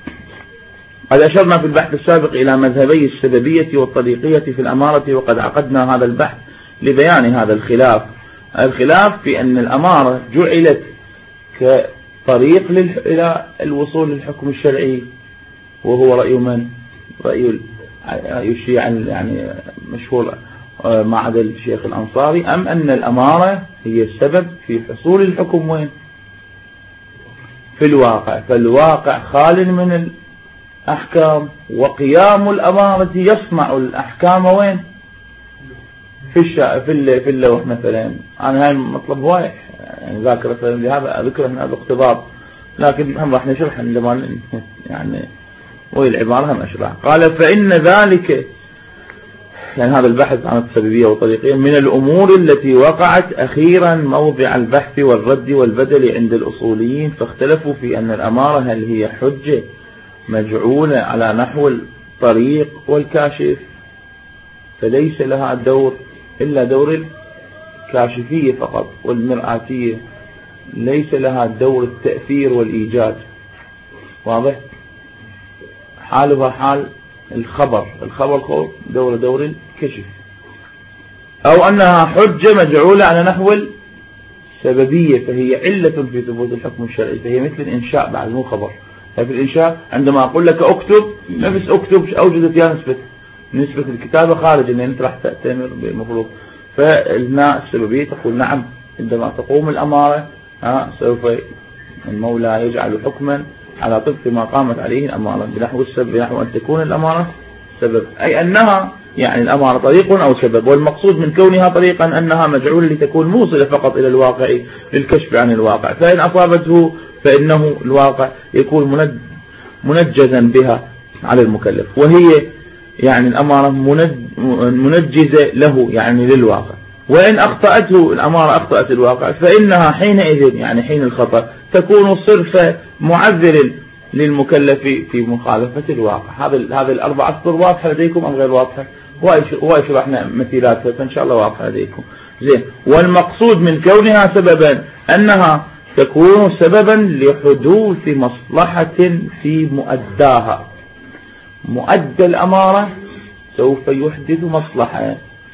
قد أشرنا في البحث السابق إلى مذهبي السببية والطريقية في الأمارة، وقد عقدنا هذا البحث لبيان هذا الخلاف. الخلاف في أن الأمارة جعلت كطريق إلى الوصول للحكم الشرعي، وهو رأي من؟ رأي الشيعة يعني مشهور ما عدا الشيخ الأنصاري، أم أن الأمارة هي السبب في حصول الحكم وين؟ في الواقع. فالواقع خال من الأحكام، وقيام الأمارة يصنع الأحكام وين؟ في الشا... في في اللوح مثلا. أنا هاي مطلب واضح يعني ذاكرة، لهذا ذكر هنا باقتضاب، لكن هم راح نشرح عندما يعني وهي العبارة هم أشرح. قال فإن ذلك يعني هذا البحث عن السببية والطريقية من الأمور التي وقعت أخيرا موضع البحث والرد والبدل عند الأصوليين، فاختلفوا في أن الأمارة هل هي حجة مجعولة على نحو الطريق والكاشف، فليس لها دور إلا دور الكاشفية فقط، والمرآتية ليس لها دور التأثير والإيجاد. واضح؟ حالها حال الخبر، الخبر دور دور الكشف. أو أنها حجة مجعولة على نحو السببية، فهي علة في ثبوت الحكم الشرعي، فهي مثل الإنشاء بعد مو خبر. في الإنشاء عندما أقول لك أكتب نفس أكتب أوجدت يا نسبة نسبة الكتابة خارج أن أنت راح تأتمر بالمفروض. فالنا السببية تقول نعم عندما تقوم الأمارة ها سوف المولى يجعل حكما على طبق ما قامت عليه الأمارة بنحو السبب، بنحو أن تكون الأمارة سبب، أي أنها يعني الأمارة طريق أو سبب. والمقصود من كونها طريقا أنها مجعولة لتكون موصلة فقط إلى الواقع للكشف عن الواقع، فإن أصابته فإنه الواقع يكون منجزا بها على المكلف، وهي يعني الأمارة منجزة له يعني للواقع. وإن أخطأته الأمارة أخطأت الواقع فإنها حينئذ يعني حين الخطأ تكون صرف معذر للمكلف في مخالفة الواقع. هذا هذه الأربع أسطر واضحة لديكم أم غير واضحة؟ وشرحنا مثيلاتها فإن شاء الله واضحة لديكم. زين. والمقصود من كونها سببا أنها تكون سببا لحدوث مصلحة في مؤداها. مؤدى الأمارة سوف يحدث مصلحة،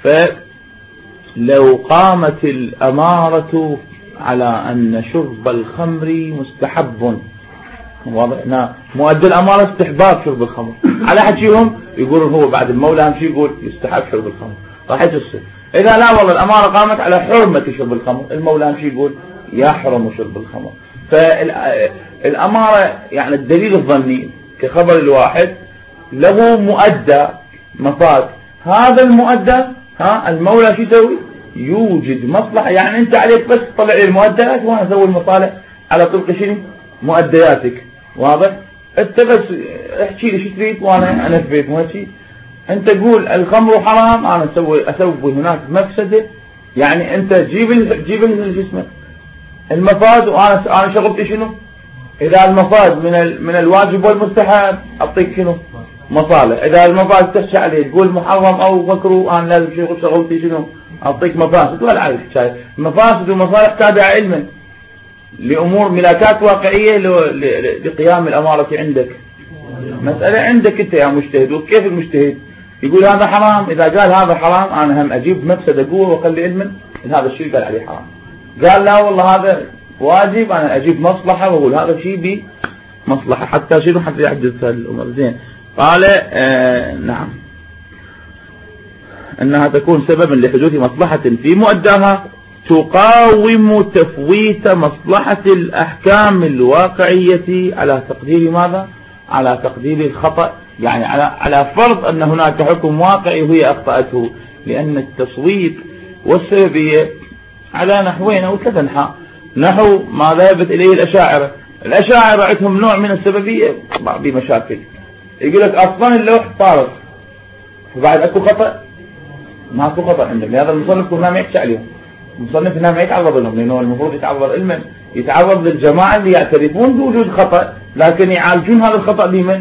فلو قامت الأمارة على أن شرب الخمر مستحب، واضح، مؤدى الأمارة استحباب شرب الخمر، على حكيهم يقولون هو بعد المولى أهم شيء يقول يستحب شرب الخمر، راح يتصل. إذا لا والله الأمارة قامت على حرمة شرب الخمر، المولى أهم شيء يقول يحرم شرب الخمر. فالأمارة يعني الدليل الظني كخبر الواحد له مؤدى مفاد، هذا المؤدى ها المولى شو يسوي؟ يوجد مصلحة. يعني أنت عليك بس تطلع لي المؤديات وأنا أسوي المصالح على طبق شنو؟ مؤدياتك. واضح؟ أنت بس احكي لي شو تريد وأنا أنفذ. ماشي؟ أنت تقول الخمر حرام، أنا أسوي أسوي هناك مفسدة. يعني أنت جيب ال جيب الجسم المفاد وأنا أنا شغلتي شنو؟ إذا المفاد من من الواجب والمستحب أعطيك شنو؟ مصالح. إذا المفاد تخشى عليه تقول محرم أو مكروه، أنا لازم شيء شغلتي شنو؟ أعطيك مفاسد. ولا عارف شايف مفاسد ومصالح تابعة علما لأمور ملاكات واقعية لقيام الأمارة عندك. مسألة عندك أنت يا مجتهد. وكيف المجتهد يقول هذا حرام؟ إذا قال هذا حرام أنا هم أجيب مفسد أقول وأخلي علما إن هذا الشيء قال عليه حرام. قال لا والله هذا واجب أنا أجيب مصلحة وأقول هذا شيء بمصلحة حتى شنو حتى يحدث الأمر زين. قال آه نعم أنها تكون سببا لحدوث مصلحة في مؤداها تقاوم تفويت مصلحة الأحكام الواقعية على تقدير ماذا؟ على تقدير الخطأ، يعني على على فرض أن هناك حكم واقعي وهي أخطأته، لأن التصويت والسببية على نحوين أو ثلاث أنحاء. نحو ما ذهبت إليه الأشاعرة، الأشاعرة عندهم نوع من السببية بمشاكل، يقول لك أصلا اللوح طارق فبعد أكو خطأ، ما أكو خطأ عندهم، لهذا المصنف كنا ما يحكي عليهم، المصنف هنا ما يتعرض لهم، لأنه المفروض يتعرض علما يتعرض للجماعة اللي يعترفون بوجود خطأ لكن يعالجون هذا الخطأ بمن؟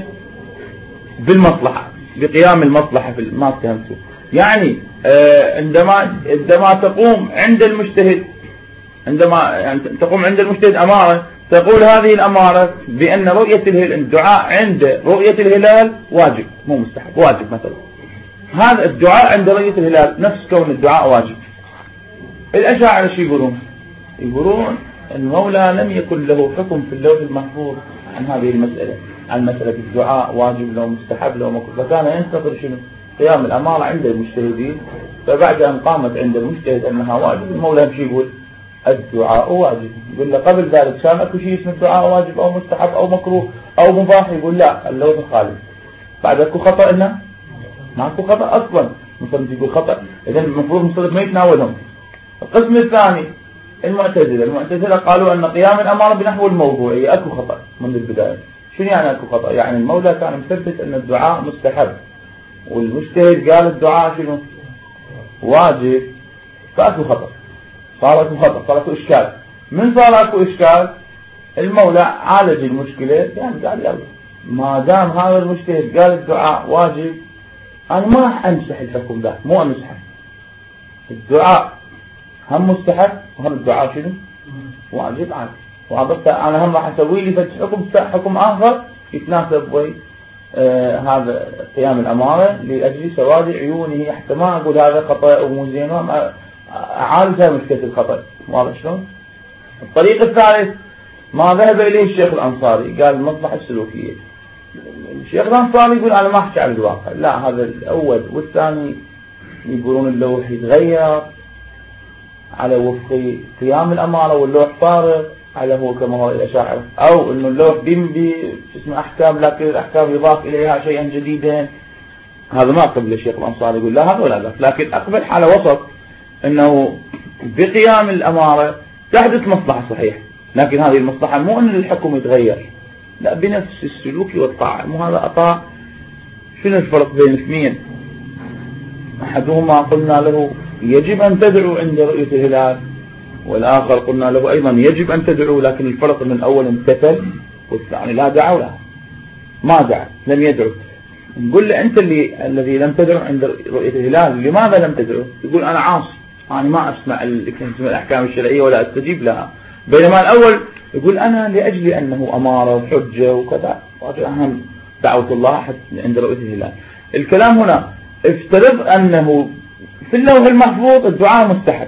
بالمصلحة، بقيام المصلحة في ما اتهمته. يعني آه عندما عندما تقوم عند المجتهد عندما يعني تقوم عند المجتهد أمارة، تقول هذه الأمارة بأن رؤية الهلال الدعاء عند رؤية الهلال واجب مو مستحب، واجب مثلا. هذا الدعاء عند رؤية الهلال نفس كون الدعاء واجب. الأشاعرة شو يقولون؟ يقولون المولى لم يكن له حكم في اللوح المحفوظ عن هذه المسألة، عن مسألة الدعاء واجب لو مستحب لو مكروه، فكان ينتظر شنو؟ قيام الأمارة عند المجتهدين، فبعد أن قامت عند المجتهد أنها واجب المولى شو يقول؟ الدعاء واجب. يقول له قبل ذلك كان اكو شيء اسمه الدعاء واجب او مستحب او مكروه او مباح، يقول لا اللوح خالد. بعد اكو خطأ انه ما اكو خطأ اصلا، مصنف يقول خطأ، اذا المفروض المصنف ما يتناولهم. القسم الثاني المعتزلة، المعتزلة قالوا ان قيام الامارة بنحو الموضوعية اكو خطأ من البداية. شنو يعني اكو خطأ؟ يعني المولى كان مثبت ان الدعاء مستحب والمجتهد قال الدعاء شنو؟ واجب، فاكو خطأ، صار اكو خطأ، صار اكو اشكال. من صار اكو اشكال المولى عالج المشكلة، يعني قال يلا ما دام هذا المجتهد قال الدعاء واجب انا ما راح امسح الحكم ذا، مو امسحه، الدعاء هم مستحب وهم الدعاء شنو؟ واجب عادي، وعرفت انا هم راح اسوي لي فتح حكم حكم اخر يتناسب وي آه هذا قيام الامارة لاجل سواد عيونه، حتى ما اقول هذا خطأ ومو زين، أعالجها مشكلة الخطأ. واضح شلون؟ الطريق الثالث ما ذهب إليه الشيخ الأنصاري، قال المصلحة السلوكية. الشيخ الأنصاري يقول أنا ما أحكي على الواقع، لا هذا الأول والثاني يقولون اللوح يتغير على وفق قيام الأمارة واللوح طارق على هو كما هو الأشاعرة، أو إنه اللوح بيم باسم أحكام لكن الأحكام يضاف إليها شيئا جديدا. هذا ما قبل الشيخ الأنصاري يقول لا هذا ولا ذاك، لكن أقبل حالة وسط انه بقيام الامارة تحدث مصلحة صحيح، لكن هذه المصلحة مو ان الحكم يتغير، لا بنفس السلوك والطاعة. مو هذا اطاع. شنو الفرق بين الاثنين؟ احدهما قلنا له يجب ان تدعو عند رؤية الهلال، والاخر قلنا له ايضا يجب ان تدعو، لكن الفرق ان الاول امتثل والثاني لا دعا ولا ما دعا لم يدعو. نقول له انت اللي الذي لم تدعو عند رؤية الهلال لماذا لم تدعو؟ يقول انا عاصي، أنا يعني ما أسمع الأحكام الشرعية ولا أستجيب لها. بينما الأول يقول أنا لأجل أنه أمارة وحجة وكذا أهم دعوة الله عند رؤية الهلال. الكلام هنا افترض أنه في اللوح المحفوظ الدعاء مستحب،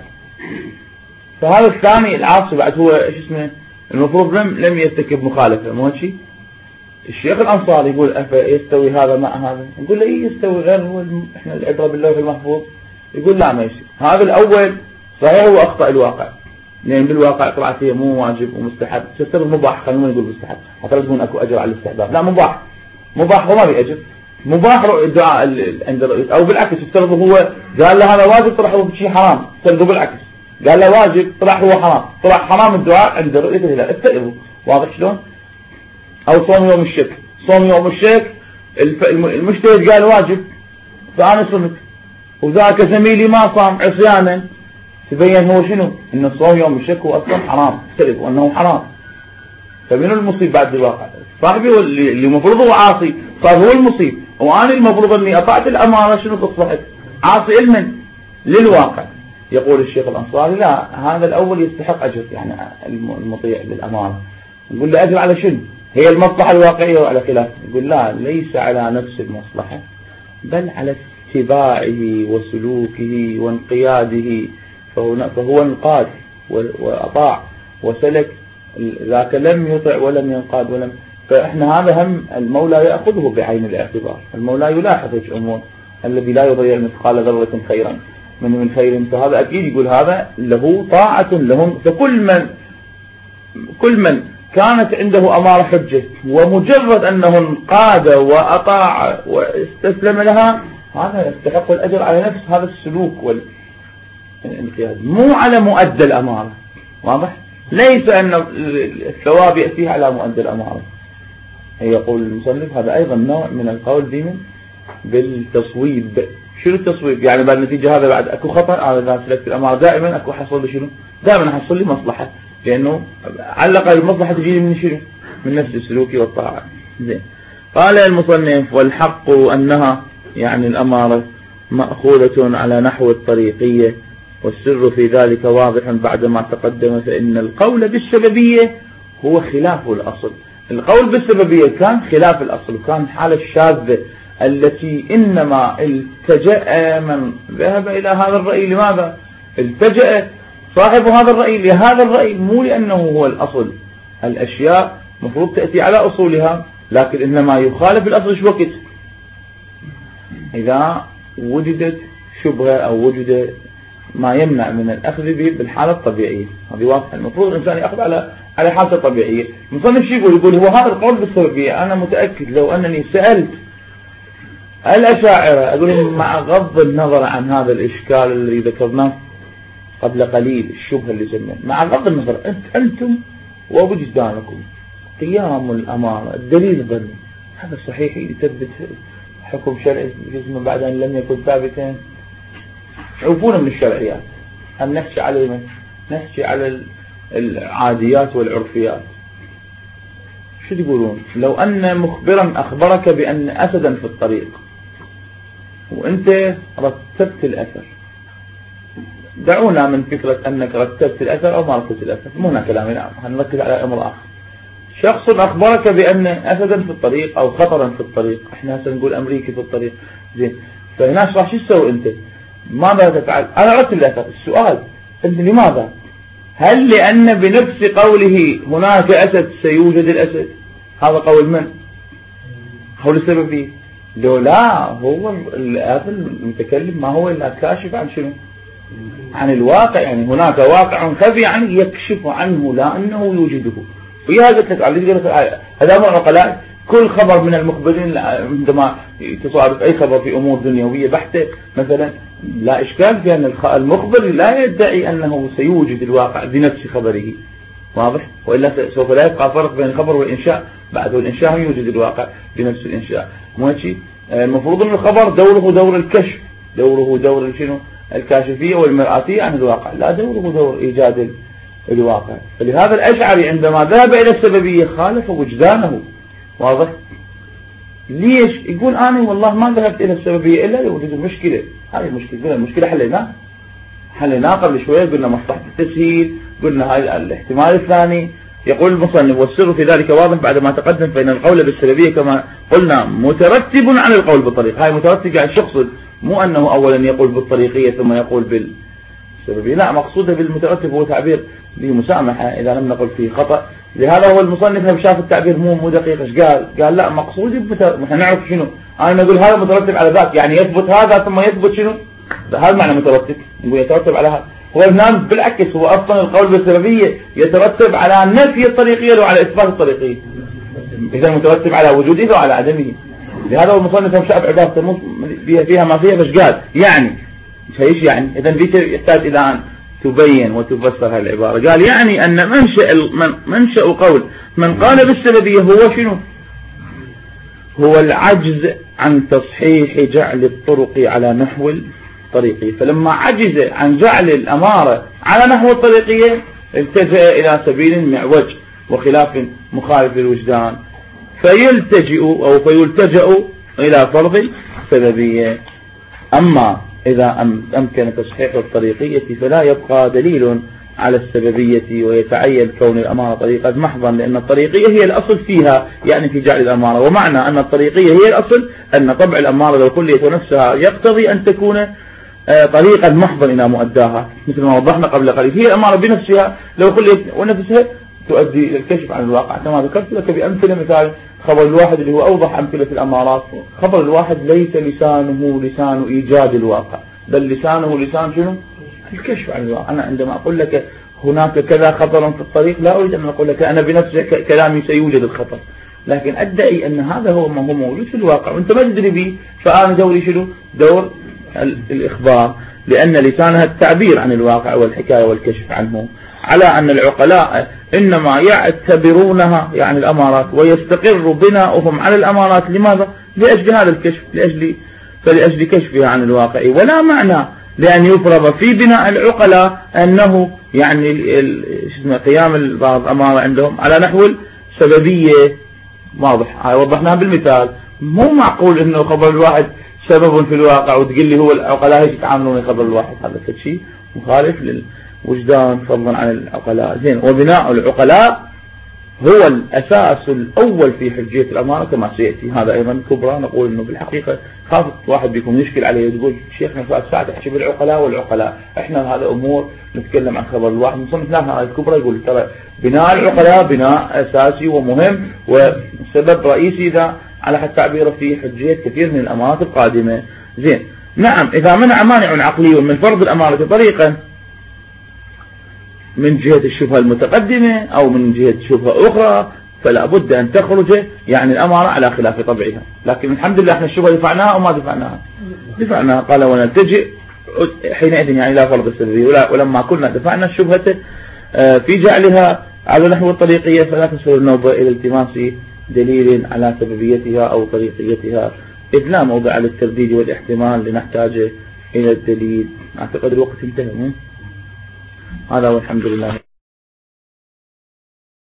فهذا الثاني العاصي بعد هو ايش اسمه المفروض لم لم يرتكب مخالفة، مو شيء. الشيخ الأنصاري يقول يستوي هذا مع هذا، نقول له إيه يستوي غير هو إحنا العبرة باللوح المحفوظ. يقول لا ما يصير، هذا الأول صحيح هو أخطأ الواقع، لأن يعني بالواقع قراءته هي مو واجب ومستحب، تستر مباح، خلونا نقول مستحب حتى لا تكون أكو أجر على الاستحباب، لا مباح، مباح وما بأجر، مباح الدعاء عند الرئيس، أو بالعكس افترض هو قال له هذا واجب طلع هو شيء حرام، افترضوا بالعكس قال له واجب طلع هو حرام، طلع حرام الدعاء عند رؤية الهلال، افترضوا. واضح شلون؟ أو صوم يوم الشك، صوم يوم الشك المجتهد قال واجب فأنا صمت، وذاك زميلي ما صام عصيانا، تبين هو شنو؟ ان الصوم يوم الشك هو اصلا حرام، اختلف وانه حرام. فمن المصيب بعد الواقع؟ صاحبي اللي المفروض هو عاصي صار هو المصيب، وانا المفروض اني اطعت الاماره شنو تصلحت؟ عاصي علما للواقع. يقول الشيخ الانصاري لا هذا الاول يستحق اجر، يعني المطيع للاماره. نقول له اجر على شنو؟ هي المصلحه الواقعيه وعلى خلاف. يقول لا ليس على نفس المصلحه بل على اتباعه وسلوكه وانقياده، فهو, فهو انقاد وأطاع وسلك ذاك لم يطع ولم ينقاد ولم. فإحنا هذا هم المولى يأخذه بعين الاعتبار. المولى يلاحظ الأمور، الذي لا يضيع مثقال ذرة خيرا من من خير، فهذا أكيد يقول هذا له طاعة لهم. فكل من كل من كانت عنده أمارة حجة ومجرد أنه انقاد وأطاع واستسلم لها، هذا يستحق الأجر على نفس هذا السلوك والانقياد، مو على مؤدى الأمارة. واضح؟ ليس أن الثواب يأتيه على مؤدى الأمارة. يقول المصنف هذا أيضا نوع من القول بمن بالتصويب. شنو التصويب؟ يعني بعد النتيجة هذا بعد أكو خطأ على ذات سلك الأمارة، دائما أكو حصل لي شنو؟ دائما حصل لي مصلحة، لأنه علق المصلحة تجي من شنو؟ من نفس السلوك والطاعة. زين. قال المصنف والحق أنها يعني الأمارة مأخوذة على نحو الطريقية، والسر في ذلك واضح بعدما تقدم، فإن القول بالسببية هو خلاف الأصل. القول بالسببية كان خلاف الأصل، كان حالة الشاذة التي إنما التجأ من ذهب إلى هذا الرأي. لماذا التجأ صاحب هذا الرأي لهذا الرأي؟ مو لأنه هو الأصل، الأشياء مفروض تأتي على أصولها، لكن إنما يخالف الأصل. شو وقت إذا وجدت شبهة أو وجد ما يمنع من الأخذ به بالحالة الطبيعية. هذه واضحة، المفروض الإنسان يأخذ على على حالة الطبيعية. مصنف شو يقول؟ يقول هو هذا القول بالسببية أنا متأكد لو أنني سألت الأشاعرة أقول لهم مع غض النظر عن هذا الإشكال الذي ذكرناه قبل قليل، الشبهة اللي سمينا، مع غض النظر أنت أنتم ووجدانكم قيام الأمارة الدليل الظني هذا صحيح يثبت حكم شرعي جزم بعد أن لم يكن ثابتا. عوفونا من الشرعيات، أن نحكي على من نحكي على العاديات والعرفيات. شو تقولون لو أن مخبرا أخبرك بأن أسدا في الطريق وأنت رتبت الأثر؟ دعونا من فكرة أنك رتبت الأثر أو ما رتبت الأثر، مو هنا كلامنا، هنركز على أمر آخر. شخص أخبرك بأن أسدا في الطريق أو خطرا في الطريق، احنا هسه نقول أمريكي في الطريق، زين، فهنا راح شو تسوي أنت؟ ماذا تفعل؟ أنا رتب الأثر. السؤال أنت لماذا؟ هل لأن بنفس قوله هناك أسد سيوجد الأسد؟ هذا قول من؟ قول السببي. لو لا، هو المتكلم ما هو إلا كاشف عن شنو؟ عن الواقع. يعني هناك واقع خفي عنه يكشف عنه لا أنه يوجده. ويا قلت لك هذا أمر عقلاء. كل خبر من المخبرين عندما تصادف أي خبر في أمور دنيوية بحتة مثلا لا إشكال في أن المخبر لا يدعي أنه سيوجد الواقع بنفس خبره. واضح؟ وإلا سوف لا يبقى فرق بين الخبر والإنشاء، بعد الإنشاء يوجد الواقع بنفس الإنشاء. ماشي. المفروض أن الخبر دوره دور الكشف، دوره دور شنو؟ الكاشفية والمرآتية عن الواقع، لا دوره دور إيجاد الواقع. فلهذا الأشعري عندما ذهب إلى السببية خالف وجدانه. واضح؟ ليش؟ يقول أنا والله ما ذهبت إلى السببية إلا لوجود المشكلة. هذه المشكلة، قلنا المشكلة حليناها حليناها قبل شوية، قلنا مصلحة التسهيل، قلنا هذا الاحتمال الثاني. يقول المصنف والسر في ذلك واضح بعدما تقدم، فإن القول بالسببية كما قلنا مترتب على القول بالطريق. هاي مترتب يعني شخص، مو أنه أولا يقول بالطريقية ثم يقول بالسببية، لا، مقصوده بالمترتب هو تعبير بمسامحة إذا لم نقل فيه خطأ. لهذا هو المصنف شاف التعبير مو مو دقيق. ايش قال؟ قال لا، مقصود احنا نعرف شنو. انا نقول هذا مترتب على ذاك، يعني يثبت هذا ثم يثبت شنو؟ هذا معنى مترتب، يقول يترتب على هذا. هو النام بالعكس، هو اصلا القول بالسببيه يترتب على نفي الطريقيه وعلى اثبات الطريقيه. اذا مترتب على وجوده وعلى عدمه. لهذا هو المصنف شاف عبارته فيها ما فيها. فايش قال؟ يعني ايش يعني؟ اذا يحتاج الى ان تبين وتفسر هذه العبارة. قال يعني أن منشأ منشأ قول من قال بالسببية هو شنو؟ هو العجز عن تصحيح جعل الطرق على نحو الطريقية. فلما عجز عن جعل الأمارة على نحو الطريقية التجأ إلى سبيل معوج وخلاف مخالف للوجدان، فيلتجئ أو فيلتجأ إلى فرض السببية. أما إذا أمكن تصحيح الطريقية فلا يبقى دليل على السببية، ويتعين كون الأمارة طريقة محضا، لأن الطريقية هي الأصل فيها، يعني في جعل الأمارة. ومعنى أن الطريقية هي الأصل أن طبع الأمارة الكلية نفسها يقتضي أن تكون طريقا محضا إلى مؤداها، مثل ما وضحنا قبل قليل. هي الأمارة بنفسها لو خليت ونفسها تؤدي إلى الكشف عن الواقع، كما ذكرت لك بأمثلة. مثال خبر الواحد اللي هو أوضح أمثلة في الأمارات، خبر الواحد ليس لسانه لسان إيجاد الواقع، بل لسانه لسان شنو؟ الكشف عن الواقع. أنا عندما أقول لك هناك كذا خطر في الطريق، لا أريد أن أقول لك أنا بنفسي كلامي سيوجد الخطر، لكن أدعي أن هذا هو ما هو موجود في الواقع وأنت ما تدري به، فأنا دوري شنو؟ دور الإخبار، لأن لسانها التعبير عن الواقع والحكاية والكشف عنه. على أن العقلاء إنما يعتبرونها يعني الأمارات ويستقر بناؤهم على الأمارات. لماذا؟ لأجل هذا الكشف، لأجل فلأجل كشفها عن الواقع. ولا معنى لأن يفرض في بناء العقلاء أنه يعني قيام بعض الأمارة عندهم على نحو السببية. واضح، وضحناها بالمثال. مو معقول أنه خبر الواحد سبب في الواقع وتقول لي هو العقلاء هيك يتعاملون خبر الواحد، هذا شيء مخالف للوجدان فضلا عن العقلاء. زين، وبناء العقلاء هو الأساس الأول في حجية الأمارة كما سيأتي. هذا أيضا كبرى نقول أنه بالحقيقة خاف واحد بيكم يشكل عليه يقول شيخنا فات ساعة تحكي بالعقلاء والعقلاء، احنا هذا أمور نتكلم عن خبر الواحد مصنف لها. هذا الكبرى يقول ترى بناء العقلاء بناء أساسي ومهم وسبب رئيسي إذا على حد تعبيره في حجية كثير من الأمارات القادمة. زين، نعم، إذا منع مانع عقلي من فرض الأمارة طريقا من جهة الشبهة المتقدمة أو من جهة شبهة أخرى، فلا بد أن تخرج يعني الأمارة على خلاف طبعها. لكن الحمد لله احنا الشبهة دفعناها أو ما دفعناها؟ دفعناها. قال ونلتجئ حينئذ يعني لا فرض السببية، ولما كنا دفعنا الشبهة في جعلها على نحو الطريقية فلا تسهل النوبة إلى التماس دليل على سببيتها أو طريقيتها، إذ لا موضع للترديد والاحتمال لنحتاج إلى الدليل. أعتقد الوقت انتهى. هذا والحمد لله.